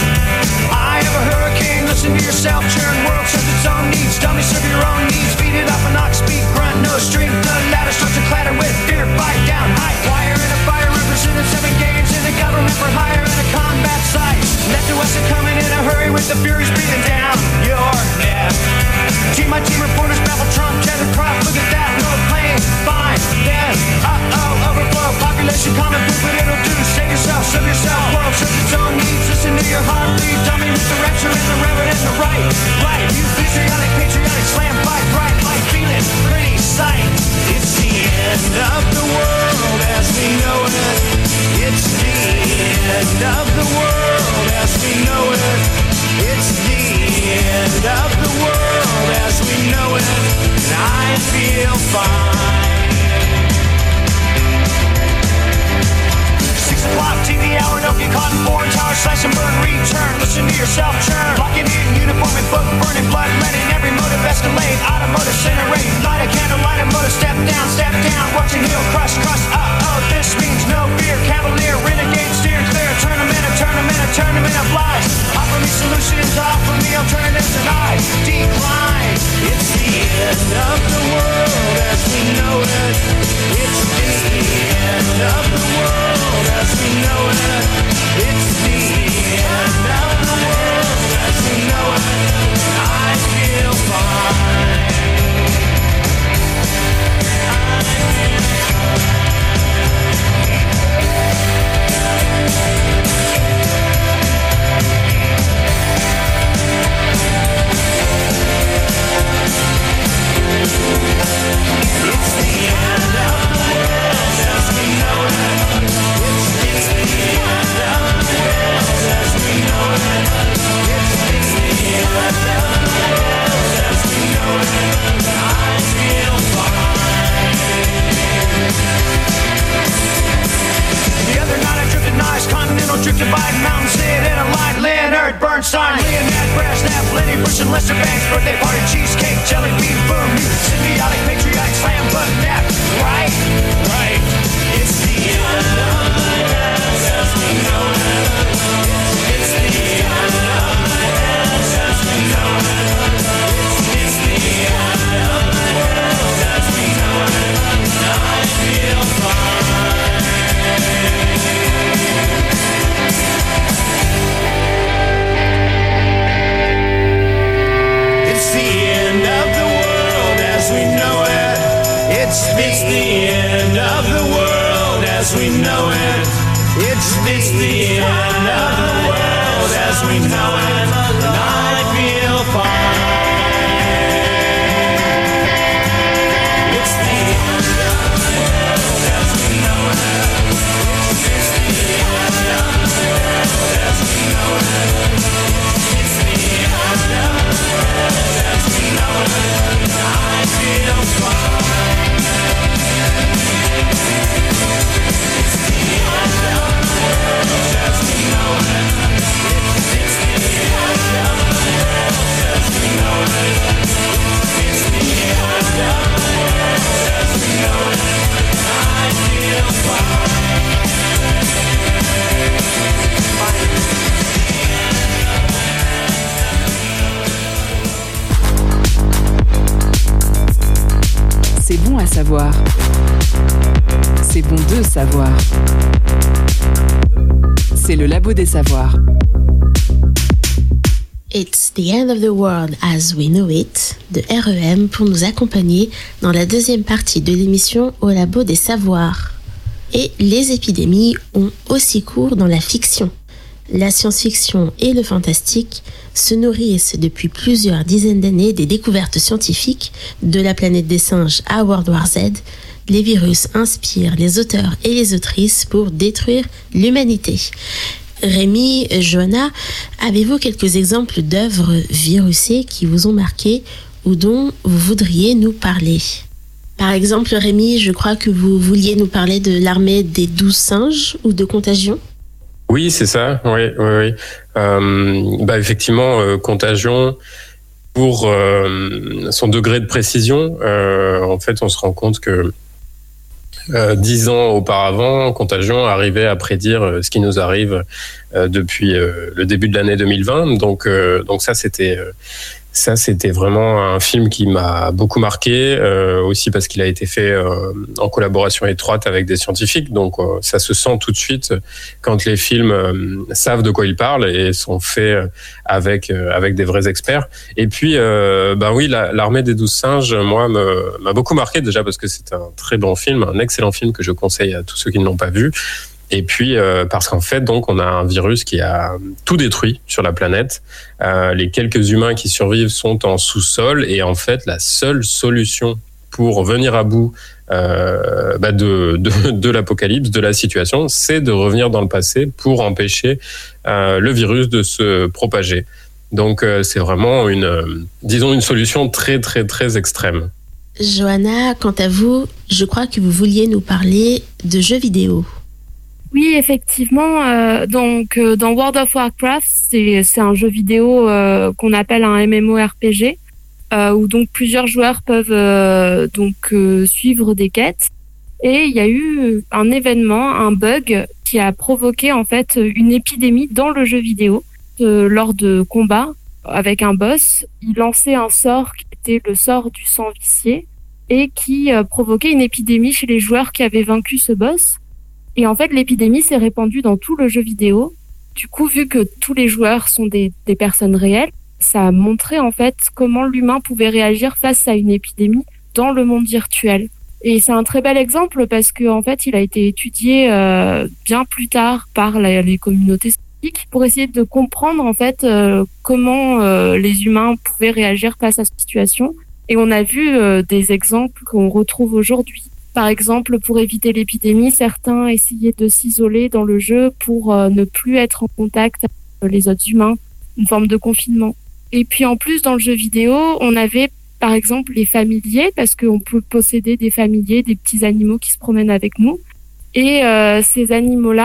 I have a hurricane, listen to yourself, churn world serves its own needs. Dummy, serve your own needs, feed it off an ox, speak, grunt, no strength. The ladder starts to clatter with fear, fight down, high wire in a fire, representing seven games in the government for hire in a combat site. Left to us are coming in a hurry with the furies breathing down your neck. Team my team reporters babble Trump, tether crop, look at that, no pain, fine, then, uh-oh, overflow, population common food, but it'll do, save yourself, serve yourself, world serves its own needs, listen to your heartbeat, dummy with the rapture and the reverend and the right, right, you patriotic, patriotic, slam, fight, right, like feeling, sign. Leonard, Brass, Nap, Lenny, Bush, and Lester Banks. Birthday party, cheesecake, jelly bean, boom. Symbiotic, patriotic, slam, button, nap. Right, right. It's the end of the world as we know it. It's the end of the world as we know it. It's the end of the world as we know it. I feel fine. It's the end of the world as we know it. It's the, it's the end of the world as we know it. It's the, it's the end of the world as we know it. And I feel fine. It's the end of the world as we know it. It's the end of the world as we know it. It's the end of the world as we know it. And I feel fine. C'est bon à savoir. C'est bon de savoir. C'est le Labo des Savoirs. It's the end of the world as we know it de R E M pour nous accompagner dans la deuxième partie de l'émission au Labo des Savoirs. Et les épidémies ont aussi cours dans la fiction. La science-fiction et le fantastique se nourrissent depuis plusieurs dizaines d'années des découvertes scientifiques, de la planète des singes à World War Z. Les virus inspirent les auteurs et les autrices pour détruire l'humanité. Rémi, Johanna, avez-vous quelques exemples d'œuvres virusées qui vous ont marqué ou dont vous voudriez nous parler ? Par exemple, Rémi, je crois que vous vouliez nous parler de l'armée des douze singes ou de Contagion ? Oui, c'est ça. Oui, oui, oui. Euh, bah effectivement, euh, Contagion, pour euh, son degré de précision, euh, en fait, on se rend compte que euh, dix ans auparavant, Contagion arrivait à prédire euh, ce qui nous arrive euh, depuis euh, le début de l'année deux mille vingt. Donc, euh, donc ça, c'était euh, ça, c'était vraiment un film qui m'a beaucoup marqué, euh, aussi parce qu'il a été fait euh, en collaboration étroite avec des scientifiques. Donc, euh, ça se sent tout de suite quand les films euh, savent de quoi ils parlent et sont faits avec euh, avec des vrais experts. Et puis, euh, ben oui, la, l'armée des douze singes, moi, me, m'a beaucoup marqué déjà parce que c'est un très bon film, un excellent film que je conseille à tous ceux qui ne l'ont pas vu. Et puis euh, parce qu'en fait, donc, on a un virus qui a tout détruit sur la planète. Euh, les quelques humains qui survivent sont en sous-sol et en fait, la seule solution pour venir à bout euh, bah de, de, de l'apocalypse, de la situation, c'est de revenir dans le passé pour empêcher euh, le virus de se propager. Donc, euh, c'est vraiment une, euh, disons, une solution très, très, très extrême. Johanna, quant à vous, je crois que vous vouliez nous parler de jeux vidéo. Oui, effectivement. Euh, donc, euh, dans World of Warcraft, c'est, c'est un jeu vidéo euh, qu'on appelle un MMORPG, euh, où donc plusieurs joueurs peuvent euh, donc euh, suivre des quêtes. Et il y a eu un événement, un bug, qui a provoqué en fait une épidémie dans le jeu vidéo euh, lors de combats avec un boss. Il lançait un sort qui était le sort du sang vicié et qui euh, provoquait une épidémie chez les joueurs qui avaient vaincu ce boss. Et en fait, l'épidémie s'est répandue dans tout le jeu vidéo. Du coup, vu que tous les joueurs sont des, des personnes réelles, ça a montré en fait comment l'humain pouvait réagir face à une épidémie dans le monde virtuel. Et c'est un très bel exemple parce que en fait, il a été étudié euh, bien plus tard par la, les communautés scientifiques pour essayer de comprendre en fait euh, comment euh, les humains pouvaient réagir face à cette situation. Et on a vu euh, des exemples qu'on retrouve aujourd'hui. Par exemple, pour éviter l'épidémie, certains essayaient de s'isoler dans le jeu pour euh, ne plus être en contact avec les autres humains, une forme de confinement. Et puis en plus, dans le jeu vidéo, on avait par exemple les familiers, parce qu'on peut posséder des familiers, des petits animaux qui se promènent avec nous. Et euh, ces animaux-là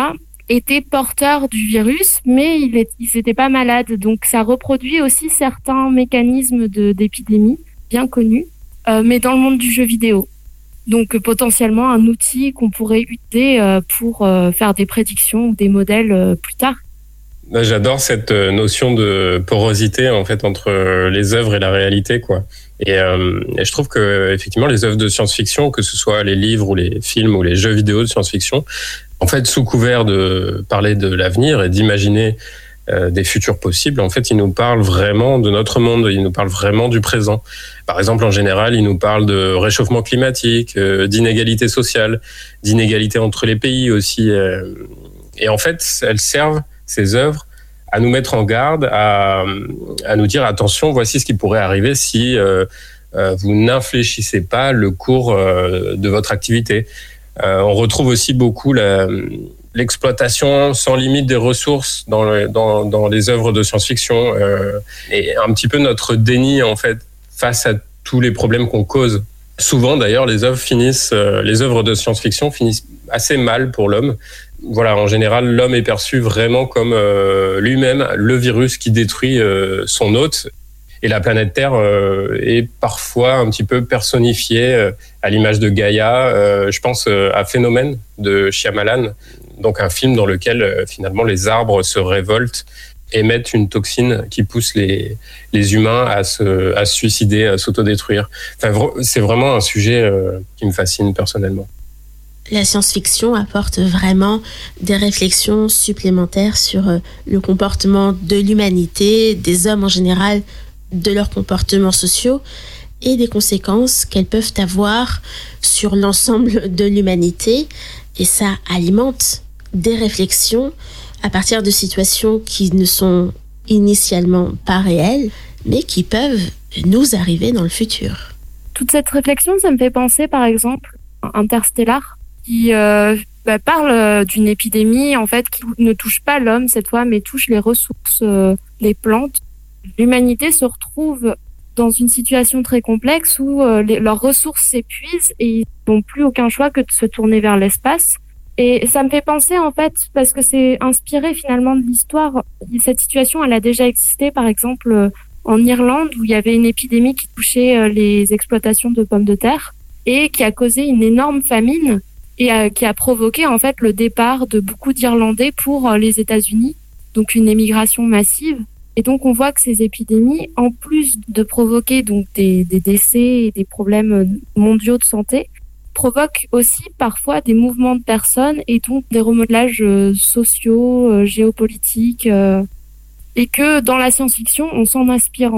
étaient porteurs du virus, mais ils n'étaient pas malades. Donc ça reproduit aussi certains mécanismes de, d'épidémie bien connus, euh, mais dans le monde du jeu vidéo. Donc potentiellement un outil qu'on pourrait utiliser euh, pour euh, faire des prédictions ou des modèles euh, plus tard. J'adore cette notion de porosité en fait entre les œuvres et la réalité, quoi. Et, euh, et je trouve que effectivement les œuvres de science-fiction, que ce soit les livres ou les films ou les jeux vidéo de science-fiction, en fait sous couvert de parler de l'avenir et d'imaginer euh, des futurs possibles, en fait ils nous parlent vraiment de notre monde, ils nous parlent vraiment du présent. Par exemple, en général, ils nous parlent de réchauffement climatique, euh, d'inégalité sociale, d'inégalité entre les pays aussi. Euh, et en fait, elles servent ces œuvres à nous mettre en garde, à, à nous dire attention, voici ce qui pourrait arriver si euh, euh, vous n'infléchissez pas le cours euh, de votre activité. Euh, on retrouve aussi beaucoup la, l'exploitation sans limite des ressources dans, le, dans, dans les œuvres de science-fiction euh, et un petit peu notre déni en fait face à tous les problèmes qu'on cause. Souvent d'ailleurs, les œuvres finissent, euh, les œuvres de science-fiction finissent assez mal pour l'homme. Voilà, en général, l'homme est perçu vraiment comme euh, lui-même le virus qui détruit euh, son hôte. Et la planète Terre euh, est parfois un petit peu personnifiée euh, à l'image de Gaïa. Euh, je pense euh, à Phénomène de Shyamalan, donc un film dans lequel euh, finalement les arbres se révoltent, émettent une toxine qui pousse les, les humains à se, à se suicider, à s'autodétruire. Enfin, c'est vraiment un sujet euh, qui me fascine personnellement. La science-fiction apporte vraiment des réflexions supplémentaires sur le comportement de l'humanité, des hommes en général, de leurs comportements sociaux et des conséquences qu'elles peuvent avoir sur l'ensemble de l'humanité. Et ça alimente des réflexions à partir de situations qui ne sont initialement pas réelles, mais qui peuvent nous arriver dans le futur. Toute cette réflexion, ça me fait penser par exemple à Interstellar, qui euh, bah, parle d'une épidémie en fait qui ne touche pas l'homme cette fois, mais touche les ressources, euh, les plantes. L'humanité se retrouve dans une situation très complexe où euh, les, leurs ressources s'épuisent et ils n'ont plus aucun choix que de se tourner vers l'espace. Et ça me fait penser en fait, parce que c'est inspiré finalement de l'histoire, cette situation elle a déjà existé par exemple euh, en Irlande où il y avait une épidémie qui touchait euh, les exploitations de pommes de terre et qui a causé une énorme famine et euh, qui a provoqué en fait le départ de beaucoup d'Irlandais pour euh, les États-Unis, donc une émigration massive. Et donc on voit que ces épidémies, en plus de provoquer donc des, des décès et des problèmes mondiaux de santé, provoquent aussi parfois des mouvements de personnes et donc des remodelages euh, sociaux, euh, géopolitiques, euh, et que dans la science-fiction on s'en inspire.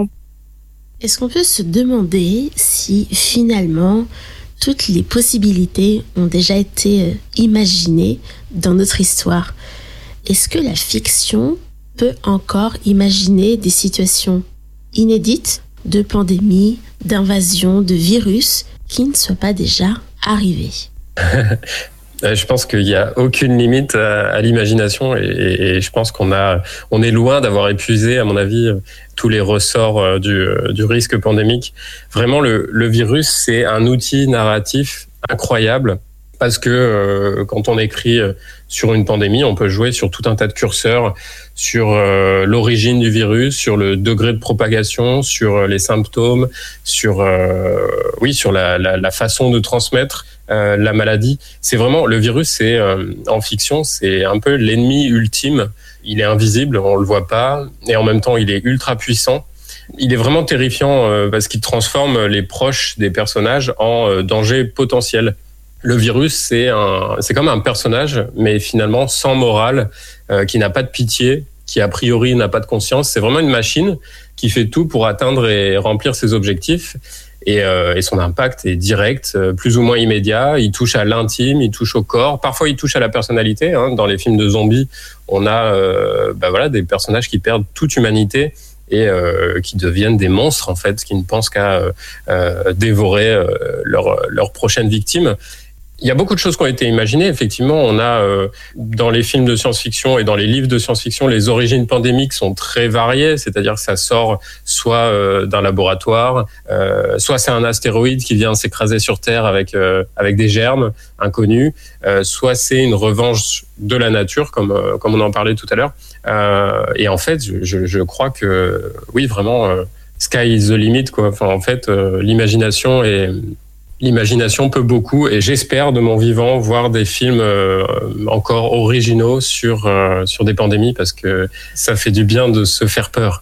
Est-ce qu'on peut se demander si finalement toutes les possibilités ont déjà été imaginées dans notre histoire? Est-ce que la fiction peut encore imaginer des situations inédites de pandémie, d'invasion, de virus qui ne soient pas déjà arrivés? Je pense qu'il n'y a aucune limite à, à l'imagination et, et je pense qu'on a, on est loin d'avoir épuisé, à mon avis, tous les ressorts du, du risque pandémique. Vraiment, le, le virus, c'est un outil narratif incroyable parce que euh, quand on écrit sur une pandémie, on peut jouer sur tout un tas de curseurs, sur euh, l'origine du virus, sur le degré de propagation, sur les symptômes, sur euh, oui, sur la, la, la façon de transmettre euh, la maladie. C'est vraiment le virus, c'est euh, en fiction, c'est un peu l'ennemi ultime. Il est invisible, on le voit pas, et en même temps, il est ultra puissant. Il est vraiment terrifiant euh, parce qu'il transforme les proches des personnages en euh, danger potentiel. Le virus, c'est un, c'est comme un personnage, mais finalement sans morale, euh, qui n'a pas de pitié, qui a priori n'a pas de conscience. C'est vraiment une machine qui fait tout pour atteindre et remplir ses objectifs. Et, euh, et son impact est direct, euh, plus ou moins immédiat. Il touche à l'intime, il touche au corps. Parfois, il touche à la personnalité. Hein. Dans les films de zombies, on a euh, bah voilà, des personnages qui perdent toute humanité et euh, qui deviennent des monstres, en fait, qui ne pensent qu'à euh, dévorer euh, leur, leur prochaine victime. Il y a beaucoup de choses qui ont été imaginées. Effectivement, on a euh, dans les films de science-fiction et dans les livres de science-fiction, les origines pandémiques sont très variées. C'est-à-dire que ça sort soit euh, d'un laboratoire, euh, soit c'est un astéroïde qui vient s'écraser sur Terre avec euh, avec des germes inconnus, euh, soit c'est une revanche de la nature, comme euh, comme on en parlait tout à l'heure. Euh, et en fait, je, je crois que oui, vraiment, euh, sky is the limit, quoi. Enfin, en fait, euh, l'imagination est L'imagination peut beaucoup et j'espère de mon vivant voir des films euh, encore originaux sur euh, sur des pandémies parce que ça fait du bien de se faire peur.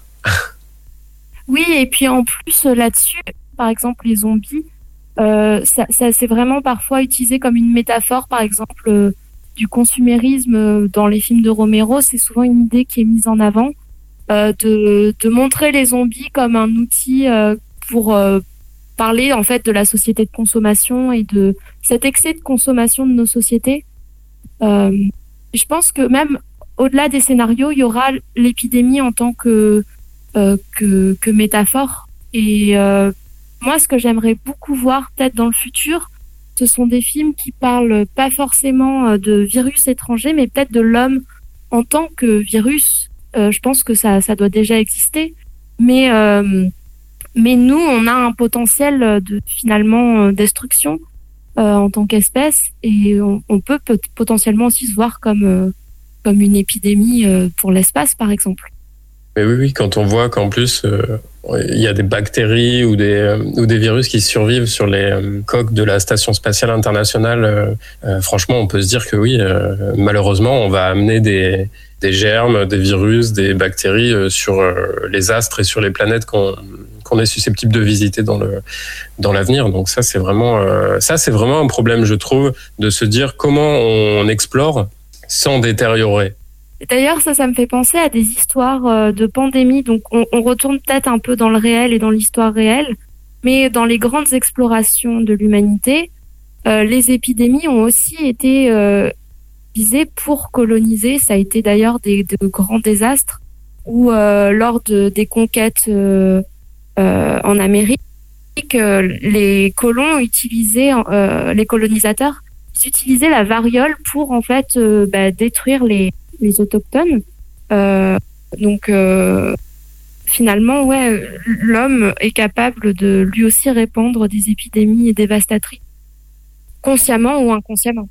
Oui, et puis en plus là-dessus, par exemple les zombies, euh, ça, ça c'est vraiment parfois utilisé comme une métaphore, par exemple euh, du consumérisme dans les films de Romero, c'est souvent une idée qui est mise en avant euh, de de montrer les zombies comme un outil euh, pour euh, parler en fait de la société de consommation et de cet excès de consommation de nos sociétés. Euh, je pense que même au-delà des scénarios, il y aura l'épidémie en tant que euh, que, que métaphore. Et euh, moi, ce que j'aimerais beaucoup voir peut-être dans le futur, ce sont des films qui parlent pas forcément de virus étrangers, mais peut-être de l'homme en tant que virus. Euh, je pense que ça ça doit déjà exister, mais euh, Mais nous, on a un potentiel de finalement destruction euh, en tant qu'espèce et on, on peut, peut potentiellement aussi se voir comme euh, comme une épidémie euh, pour l'espace, par exemple. Mais oui, oui, quand on voit qu'en plus euh, il y a des bactéries ou des euh, ou des virus qui survivent sur les euh, coques de la station spatiale internationale, euh, euh, franchement, on peut se dire que oui, euh, malheureusement, on va amener des des germes, des virus, des bactéries euh, sur euh, les astres et sur les planètes qu'on qu'on est susceptible de visiter dans le dans l'avenir. Donc ça c'est vraiment euh, ça c'est vraiment un problème, je trouve, de se dire comment on explore sans détériorer. D'ailleurs, ça, ça me fait penser à des histoires de pandémie. Donc, on, on retourne peut-être un peu dans le réel et dans l'histoire réelle, mais dans les grandes explorations de l'humanité, euh, les épidémies ont aussi été euh, utilisées pour coloniser. Ça a été d'ailleurs des, de grands désastres où, euh, lors de, des conquêtes euh, euh, en Amérique, euh, les colons utilisaient, euh, les colonisateurs, ils utilisaient la variole pour en fait euh, bah, détruire les les autochtones. Euh, donc euh, finalement, ouais, l'homme est capable de lui aussi répandre des épidémies dévastatrices, consciemment ou inconsciemment.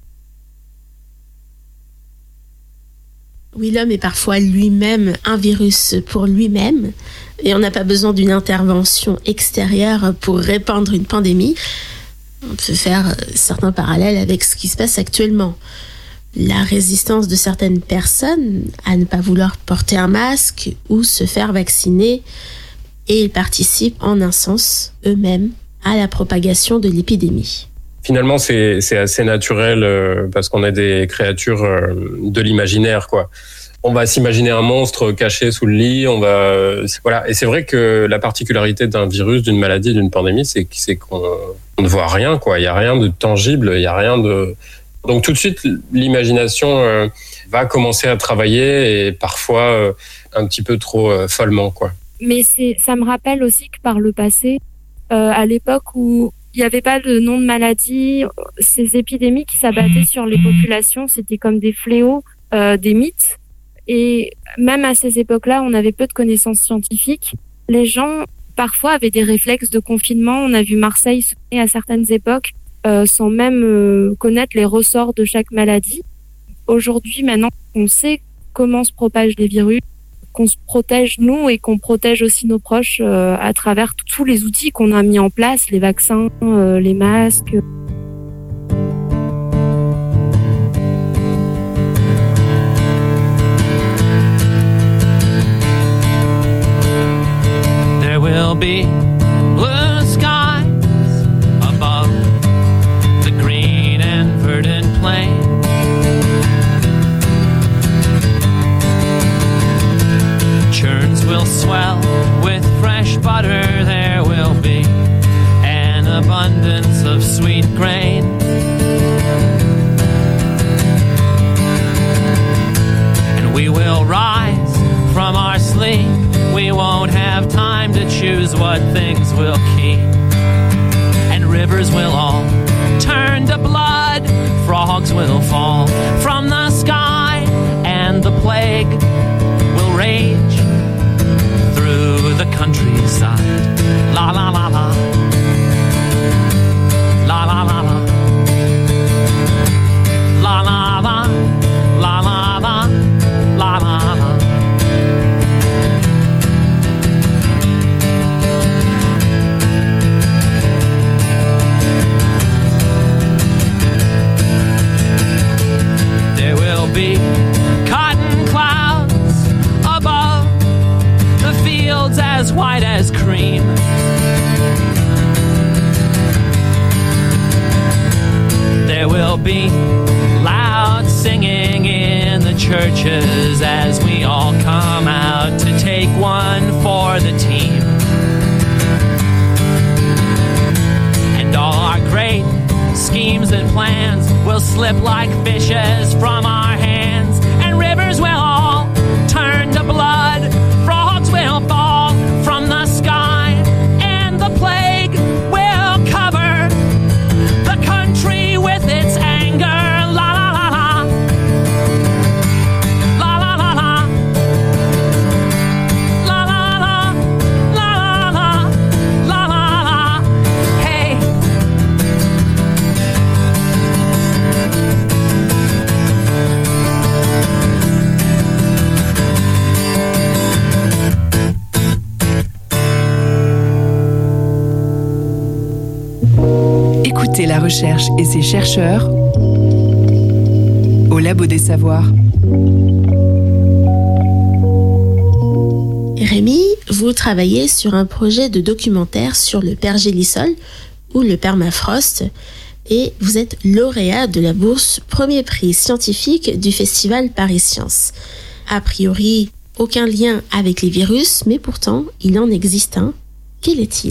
Oui, l'homme est parfois lui-même un virus pour lui-même et on n'a pas besoin d'une intervention extérieure pour répandre une pandémie. On peut faire certains parallèles avec ce qui se passe actuellement. La résistance de certaines personnes à ne pas vouloir porter un masque ou se faire vacciner, et ils participent en un sens eux-mêmes à la propagation de l'épidémie. Finalement, c'est, c'est assez naturel euh, parce qu'on est des créatures euh, de l'imaginaire, quoi. On va s'imaginer un monstre caché sous le lit, on va euh, voilà. Et c'est vrai que la particularité d'un virus, d'une maladie, d'une pandémie, c'est, c'est qu'on on ne voit rien, quoi. Il y a rien de tangible, il y a rien de Donc tout de suite, l'imagination euh, va commencer à travailler et parfois euh, un petit peu trop euh, follement, quoi. Mais c'est, ça me rappelle aussi que par le passé, euh, à l'époque où il n'y avait pas de nom de maladie, ces épidémies qui s'abattaient sur les populations, c'était comme des fléaux, euh, des mythes. Et même à ces époques-là, on avait peu de connaissances scientifiques. Les gens, parfois, avaient des réflexes de confinement. On a vu Marseille sonner à certaines époques, Euh, sans même euh, connaître les ressorts de chaque maladie. Aujourd'hui, maintenant, on sait comment se propagent les virus, qu'on se protège nous et qu'on protège aussi nos proches euh, à travers tous les outils qu'on a mis en place, les vaccins, euh, les masques. There will be blue skies above the green and verdant plain. Churns will swell with fresh butter. There will be an abundance of sweet grain. And we will rise from our sleep. We won't have time to choose what things we'll keep. And rivers will all turn to blood. frogs will fall from the sky, and the plague will rage through the countryside. La la la la. La la la la. La la la. La la la. La la la. There will be cotton clouds above the fields as white as cream. There will be loud singing in the churches as we all come out to take one for the team. And all our great schemes and plans will slip like fishes from our hands, and rivers will all turn to blood, frogs will fall from the sky, and the plague will cover the country with its anger. La la la la. La la la la. La la la. La la la. La la la. Hey. Écoutez la recherche et ses chercheurs au Labo des Savoirs. Rémi, vous travaillez sur un projet de documentaire sur le pergélisol ou le permafrost et vous êtes lauréat de la bourse Premier prix scientifique du Festival Paris Sciences. A priori, aucun lien avec les virus, mais pourtant, il en existe un. Quel est-il ?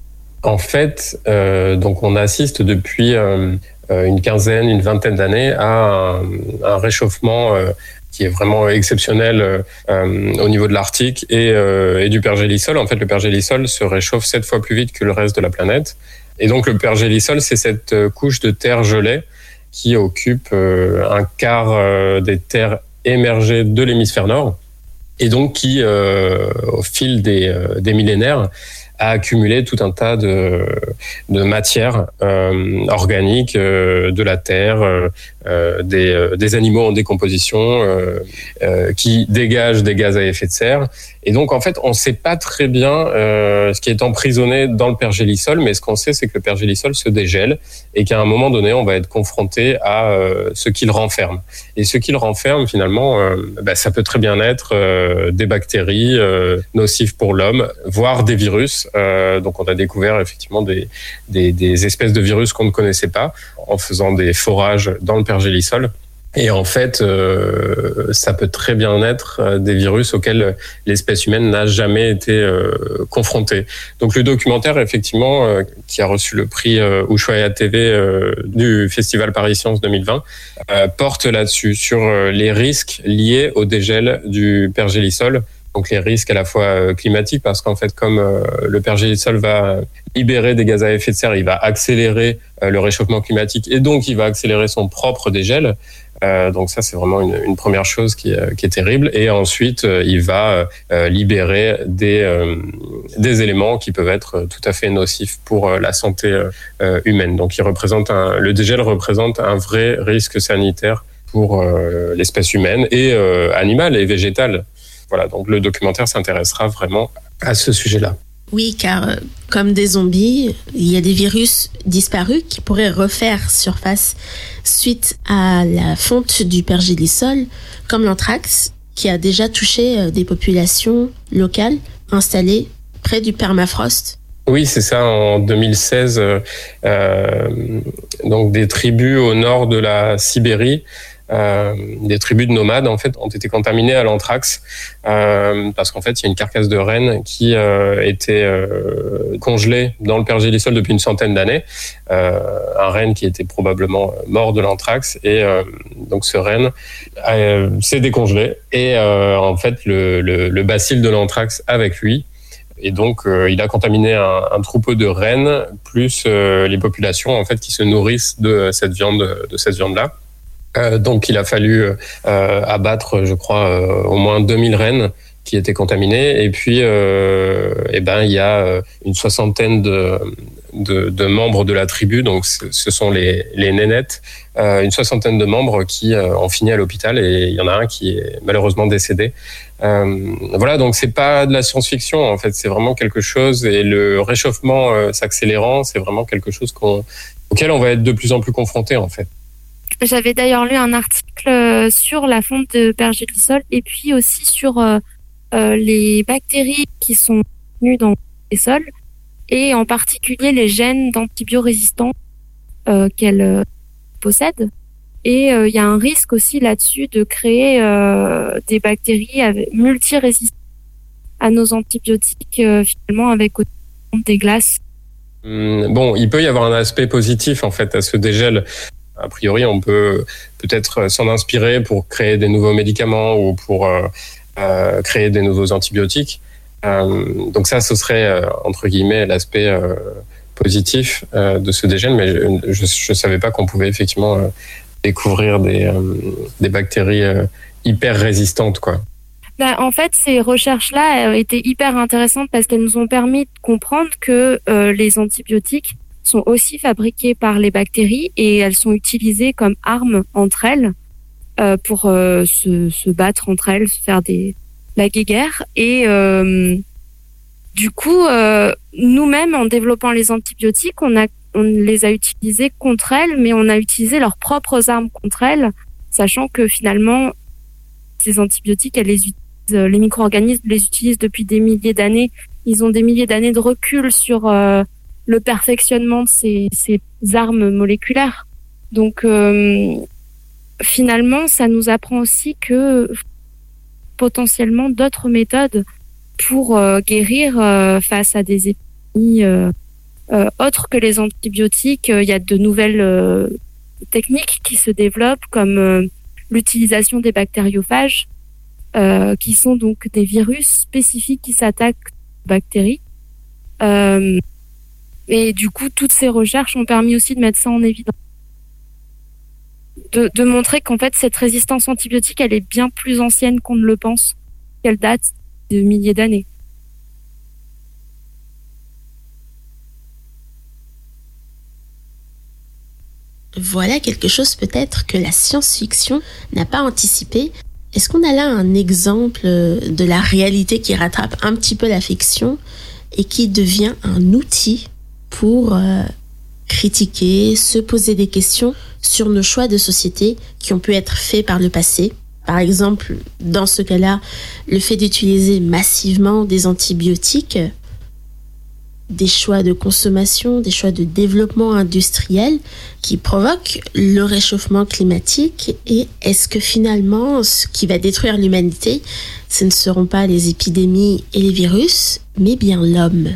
En fait, euh, donc on assiste depuis euh, une quinzaine, une vingtaine d'années à un, un réchauffement euh, qui est vraiment exceptionnel euh, au niveau de l'Arctique et, euh, et du pergélisol. En fait, le pergélisol se réchauffe sept fois plus vite que le reste de la planète. Et donc, le pergélisol, c'est cette couche de terre gelée qui occupe euh, un quart euh, des terres émergées de l'hémisphère nord et donc qui, euh, au fil des, euh, des millénaires, a accumulé tout un tas de, de matières euh, organiques, euh, de la terre, euh, des, euh, des animaux en décomposition euh, euh, qui dégagent des gaz à effet de serre. Et donc, en fait, on ne sait pas très bien euh, ce qui est emprisonné dans le pergélisol, mais ce qu'on sait, c'est que le pergélisol se dégèle et qu'à un moment donné, on va être confronté à euh, ce qu'il renferme. Et ce qu'il renferme, finalement, euh, bah, ça peut très bien être euh, des bactéries euh, nocives pour l'homme, voire des virus. Euh, donc, on a découvert effectivement des, des, des espèces de virus qu'on ne connaissait pas en faisant des forages dans le pergélisol. Et en fait, euh, ça peut très bien être des virus auxquels l'espèce humaine n'a jamais été euh, confrontée. Donc le documentaire, effectivement, euh, qui a reçu le prix euh, Ushuaïa T V euh, du Festival Paris Sciences deux mille vingt, euh, porte là-dessus, sur euh, les risques liés au dégel du pergélisol. Donc les risques à la fois climatiques, parce qu'en fait, comme euh, le pergélisol va libérer des gaz à effet de serre, il va accélérer euh, le réchauffement climatique et donc il va accélérer son propre dégel. Euh, donc ça, c'est vraiment une, une première chose qui, euh, qui est terrible. Et ensuite, euh, il va euh, libérer des, euh, des éléments qui peuvent être tout à fait nocifs pour euh, la santé euh, humaine. Donc il représente un, le dégel représente un vrai risque sanitaire pour euh, l'espèce humaine et euh, animale et végétale. Voilà, donc le documentaire s'intéressera vraiment à ce sujet-là. Oui, car euh, comme des zombies, il y a des virus disparus qui pourraient refaire surface suite à la fonte du pergélisol, comme l'anthrax, qui a déjà touché euh, des populations locales installées près du permafrost. Oui, c'est ça. En deux mille seize, euh, donc des tribus au nord de la Sibérie, Euh, des tribus de nomades en fait ont été contaminées à l'anthrax euh, parce qu'en fait il y a une carcasse de renne qui euh, était euh, congelée dans le pergélisol depuis une centaine d'années, euh, un renne qui était probablement mort de l'anthrax et euh, donc ce renne euh, s'est décongelé et euh, en fait le, le, le bacille de l'anthrax avec lui Et donc, euh, il a contaminé un, un troupeau de rennes, plus euh, les populations en fait qui se nourrissent de cette viande, de cette viande-là. Euh, donc, il a fallu euh, abattre, je crois, euh, au moins deux mille rennes qui étaient contaminées. Et puis, euh, eh ben, il y a une soixantaine de, de, de membres de la tribu. Donc, ce sont les, les nénettes. Euh, une soixantaine de membres qui euh, ont fini à l'hôpital, et il y en a un qui est malheureusement décédé. Euh, voilà, donc c'est pas de la science-fiction en fait, c'est vraiment quelque chose, et le réchauffement euh, s'accélérant, c'est vraiment quelque chose qu'on, auquel on va être de plus en plus confronté en fait. J'avais d'ailleurs lu un article sur la fonte de pergélisol et puis aussi sur euh, euh, les bactéries qui sont contenues dans les sols, et en particulier les gènes d'antibiorésistance euh, qu'elles euh, possèdent. Et il euh, y a un risque aussi là-dessus de créer euh, des bactéries multirésistantes à nos antibiotiques, euh, finalement, avec des glaces. Bon, il peut y avoir un aspect positif en fait à ce dégel. A priori, on peut peut-être s'en inspirer pour créer des nouveaux médicaments ou pour euh, euh, créer des nouveaux antibiotiques. Euh, donc ça, ce serait euh, entre guillemets l'aspect euh, positif euh, de ce dégel, mais je ne savais pas qu'on pouvait effectivement euh, découvrir des, euh, des bactéries euh, hyper résistantes, quoi. Bah, en fait, ces recherches-là étaient hyper intéressantes parce qu'elles nous ont permis de comprendre que euh, les antibiotiques sont aussi fabriqués par les bactéries, et elles sont utilisées comme armes entre elles euh, pour euh, se, se battre entre elles, se faire des la guéguerre. Et euh, du coup, euh, nous-mêmes, en développant les antibiotiques, on a on les a utilisés contre elles, mais on a utilisé leurs propres armes contre elles, sachant que finalement, ces antibiotiques, elles les utilisent, les micro-organismes les utilisent depuis des milliers d'années. Ils ont des milliers d'années de recul sur euh, le perfectionnement de ces, ces armes moléculaires. Donc, euh, finalement, ça nous apprend aussi que potentiellement d'autres méthodes pour euh, guérir euh, face à des épidémies euh, Euh, autre que les antibiotiques. Il euh, y a de nouvelles euh, techniques qui se développent, comme euh, l'utilisation des bactériophages, euh, qui sont donc des virus spécifiques qui s'attaquent aux bactéries. Euh, et du coup, toutes ces recherches ont permis aussi de mettre ça en évidence. De, de montrer qu'en fait, cette résistance antibiotique, elle est bien plus ancienne qu'on ne le pense, qu'elle date de milliers d'années. Voilà quelque chose peut-être que la science-fiction n'a pas anticipé. Est-ce qu'on a là un exemple de la réalité qui rattrape un petit peu la fiction et qui devient un outil pour euh, critiquer, se poser des questions sur nos choix de société qui ont pu être faits par le passé? Par exemple, dans ce cas-là, le fait d'utiliser massivement des antibiotiques, des choix de consommation, des choix de développement industriel qui provoquent le réchauffement climatique. Et est-ce que finalement, ce qui va détruire l'humanité, ce ne seront pas les épidémies et les virus, mais bien l'homme?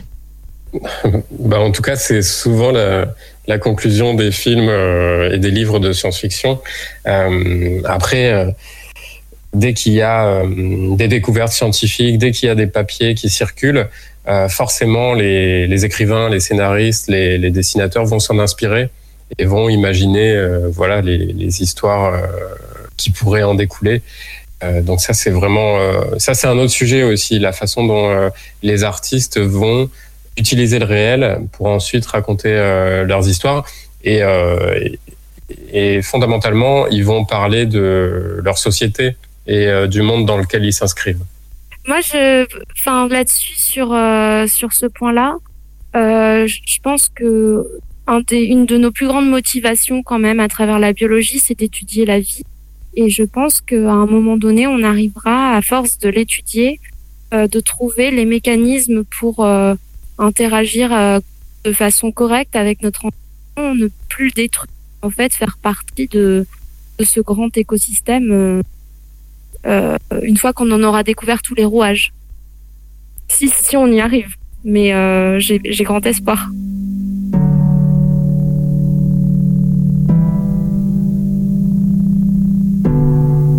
Bah, en tout cas, c'est souvent la, la conclusion des films euh, et des livres de science-fiction. Euh, après, euh, dès qu'il y a euh, des découvertes scientifiques, dès qu'il y a des papiers qui circulent, Euh, forcément, les, les écrivains, les scénaristes, les, les dessinateurs vont s'en inspirer et vont imaginer, euh, voilà, les, les histoires euh, qui pourraient en découler. Euh, donc ça, c'est vraiment, euh, ça c'est un autre sujet aussi, la façon dont euh, les artistes vont utiliser le réel pour ensuite raconter euh, leurs histoires, et, euh, et, et fondamentalement, ils vont parler de leur société et euh, du monde dans lequel ils s'inscrivent. Moi, je, enfin, là-dessus, sur euh, sur ce point-là, euh, je pense que un des, une de nos plus grandes motivations, quand même, à travers la biologie, c'est d'étudier la vie. Et je pense qu'à un moment donné, on arrivera, à force de l'étudier, euh, de trouver les mécanismes pour euh, interagir euh, de façon correcte avec notre environnement, ne plus le détruire, en fait, faire partie de de ce grand écosystème. Euh, Euh, une fois qu'on en aura découvert tous les rouages. Si, si on y arrive. Mais euh, j'ai, j'ai grand espoir.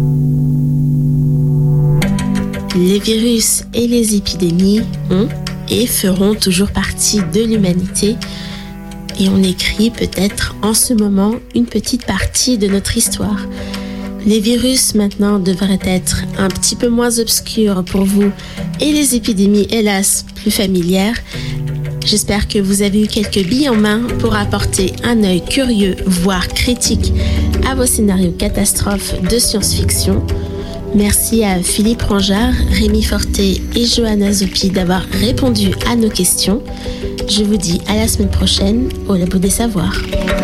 Les virus et les épidémies ont et feront toujours partie de l'humanité. Et on écrit peut-être en ce moment une petite partie de notre histoire. Les virus maintenant devraient être un petit peu moins obscurs pour vous et les épidémies, hélas, plus familières. J'espère que vous avez eu quelques billes en main pour apporter un œil curieux, voire critique, à vos scénarios catastrophes de science-fiction. Merci à Philippe Rangard, Rémi Forté et Johanna Zopi d'avoir répondu à nos questions. Je vous dis à la semaine prochaine au Labo des Savoirs.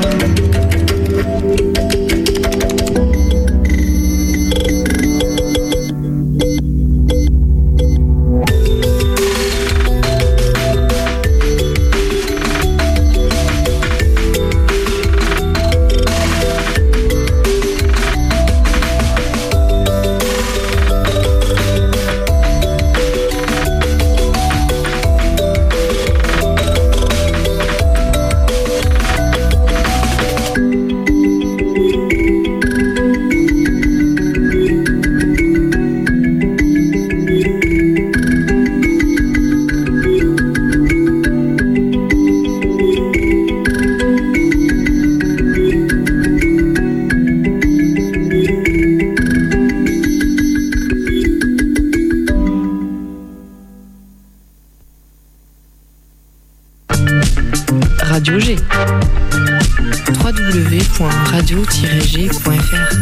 Radio G. w w w point radio tiret g point f r.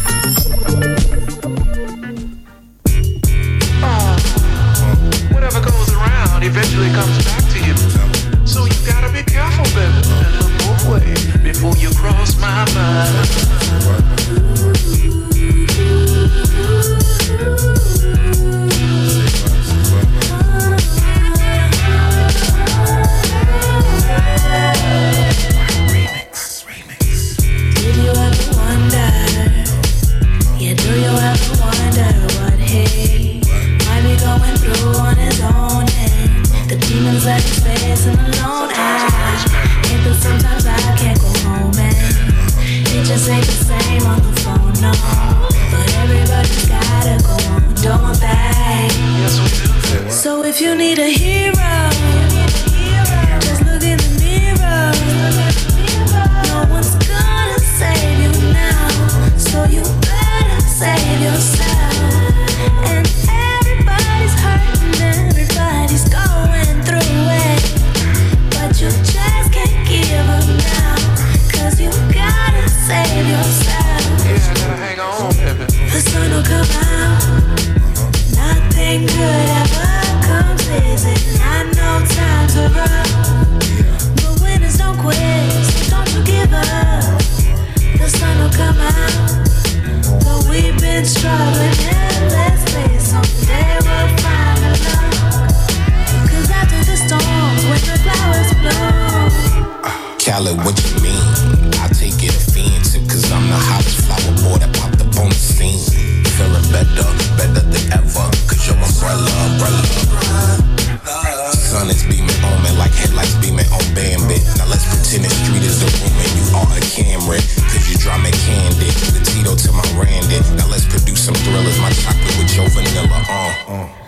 Whatever goes around eventually comes back to you. So you gotta be careful, baby, and look both ways before you cross my mind. Like space and alone, I hate that sometimes I can't go home and it just ain't the same on the phone, no. But everybody's gotta go on, don't they? Yes, we do. So if you need a hero, just look in the mirror. No one's gonna save you now, so you better save yourself. And everybody's hurting, everybody's going through it, but you just can't give up now, cause you gotta save yourself. Yeah, I gotta hang on, baby. The sun will come out, nothing good ever comes easy. I know times are rough, but winners don't quit, so don't you give up. The sun will come out, though we've been struggling endlessly. Someday we'll find a love, cause after the storms, when the flowers bloom. Khaled, what you mean? I take it offensive, cause I'm the hottest flower boy that popped up on the scene. Feeling better, better than ever, cause your umbrella, umbrella. Sun is beaming on me like headlights beaming on Bambi. Now let's pretend the street is the room and you are a Camry, cause you draw me candy, the Tito to my Randy. Now let's produce some thrillers, my chocolate with your vanilla, uh, uh.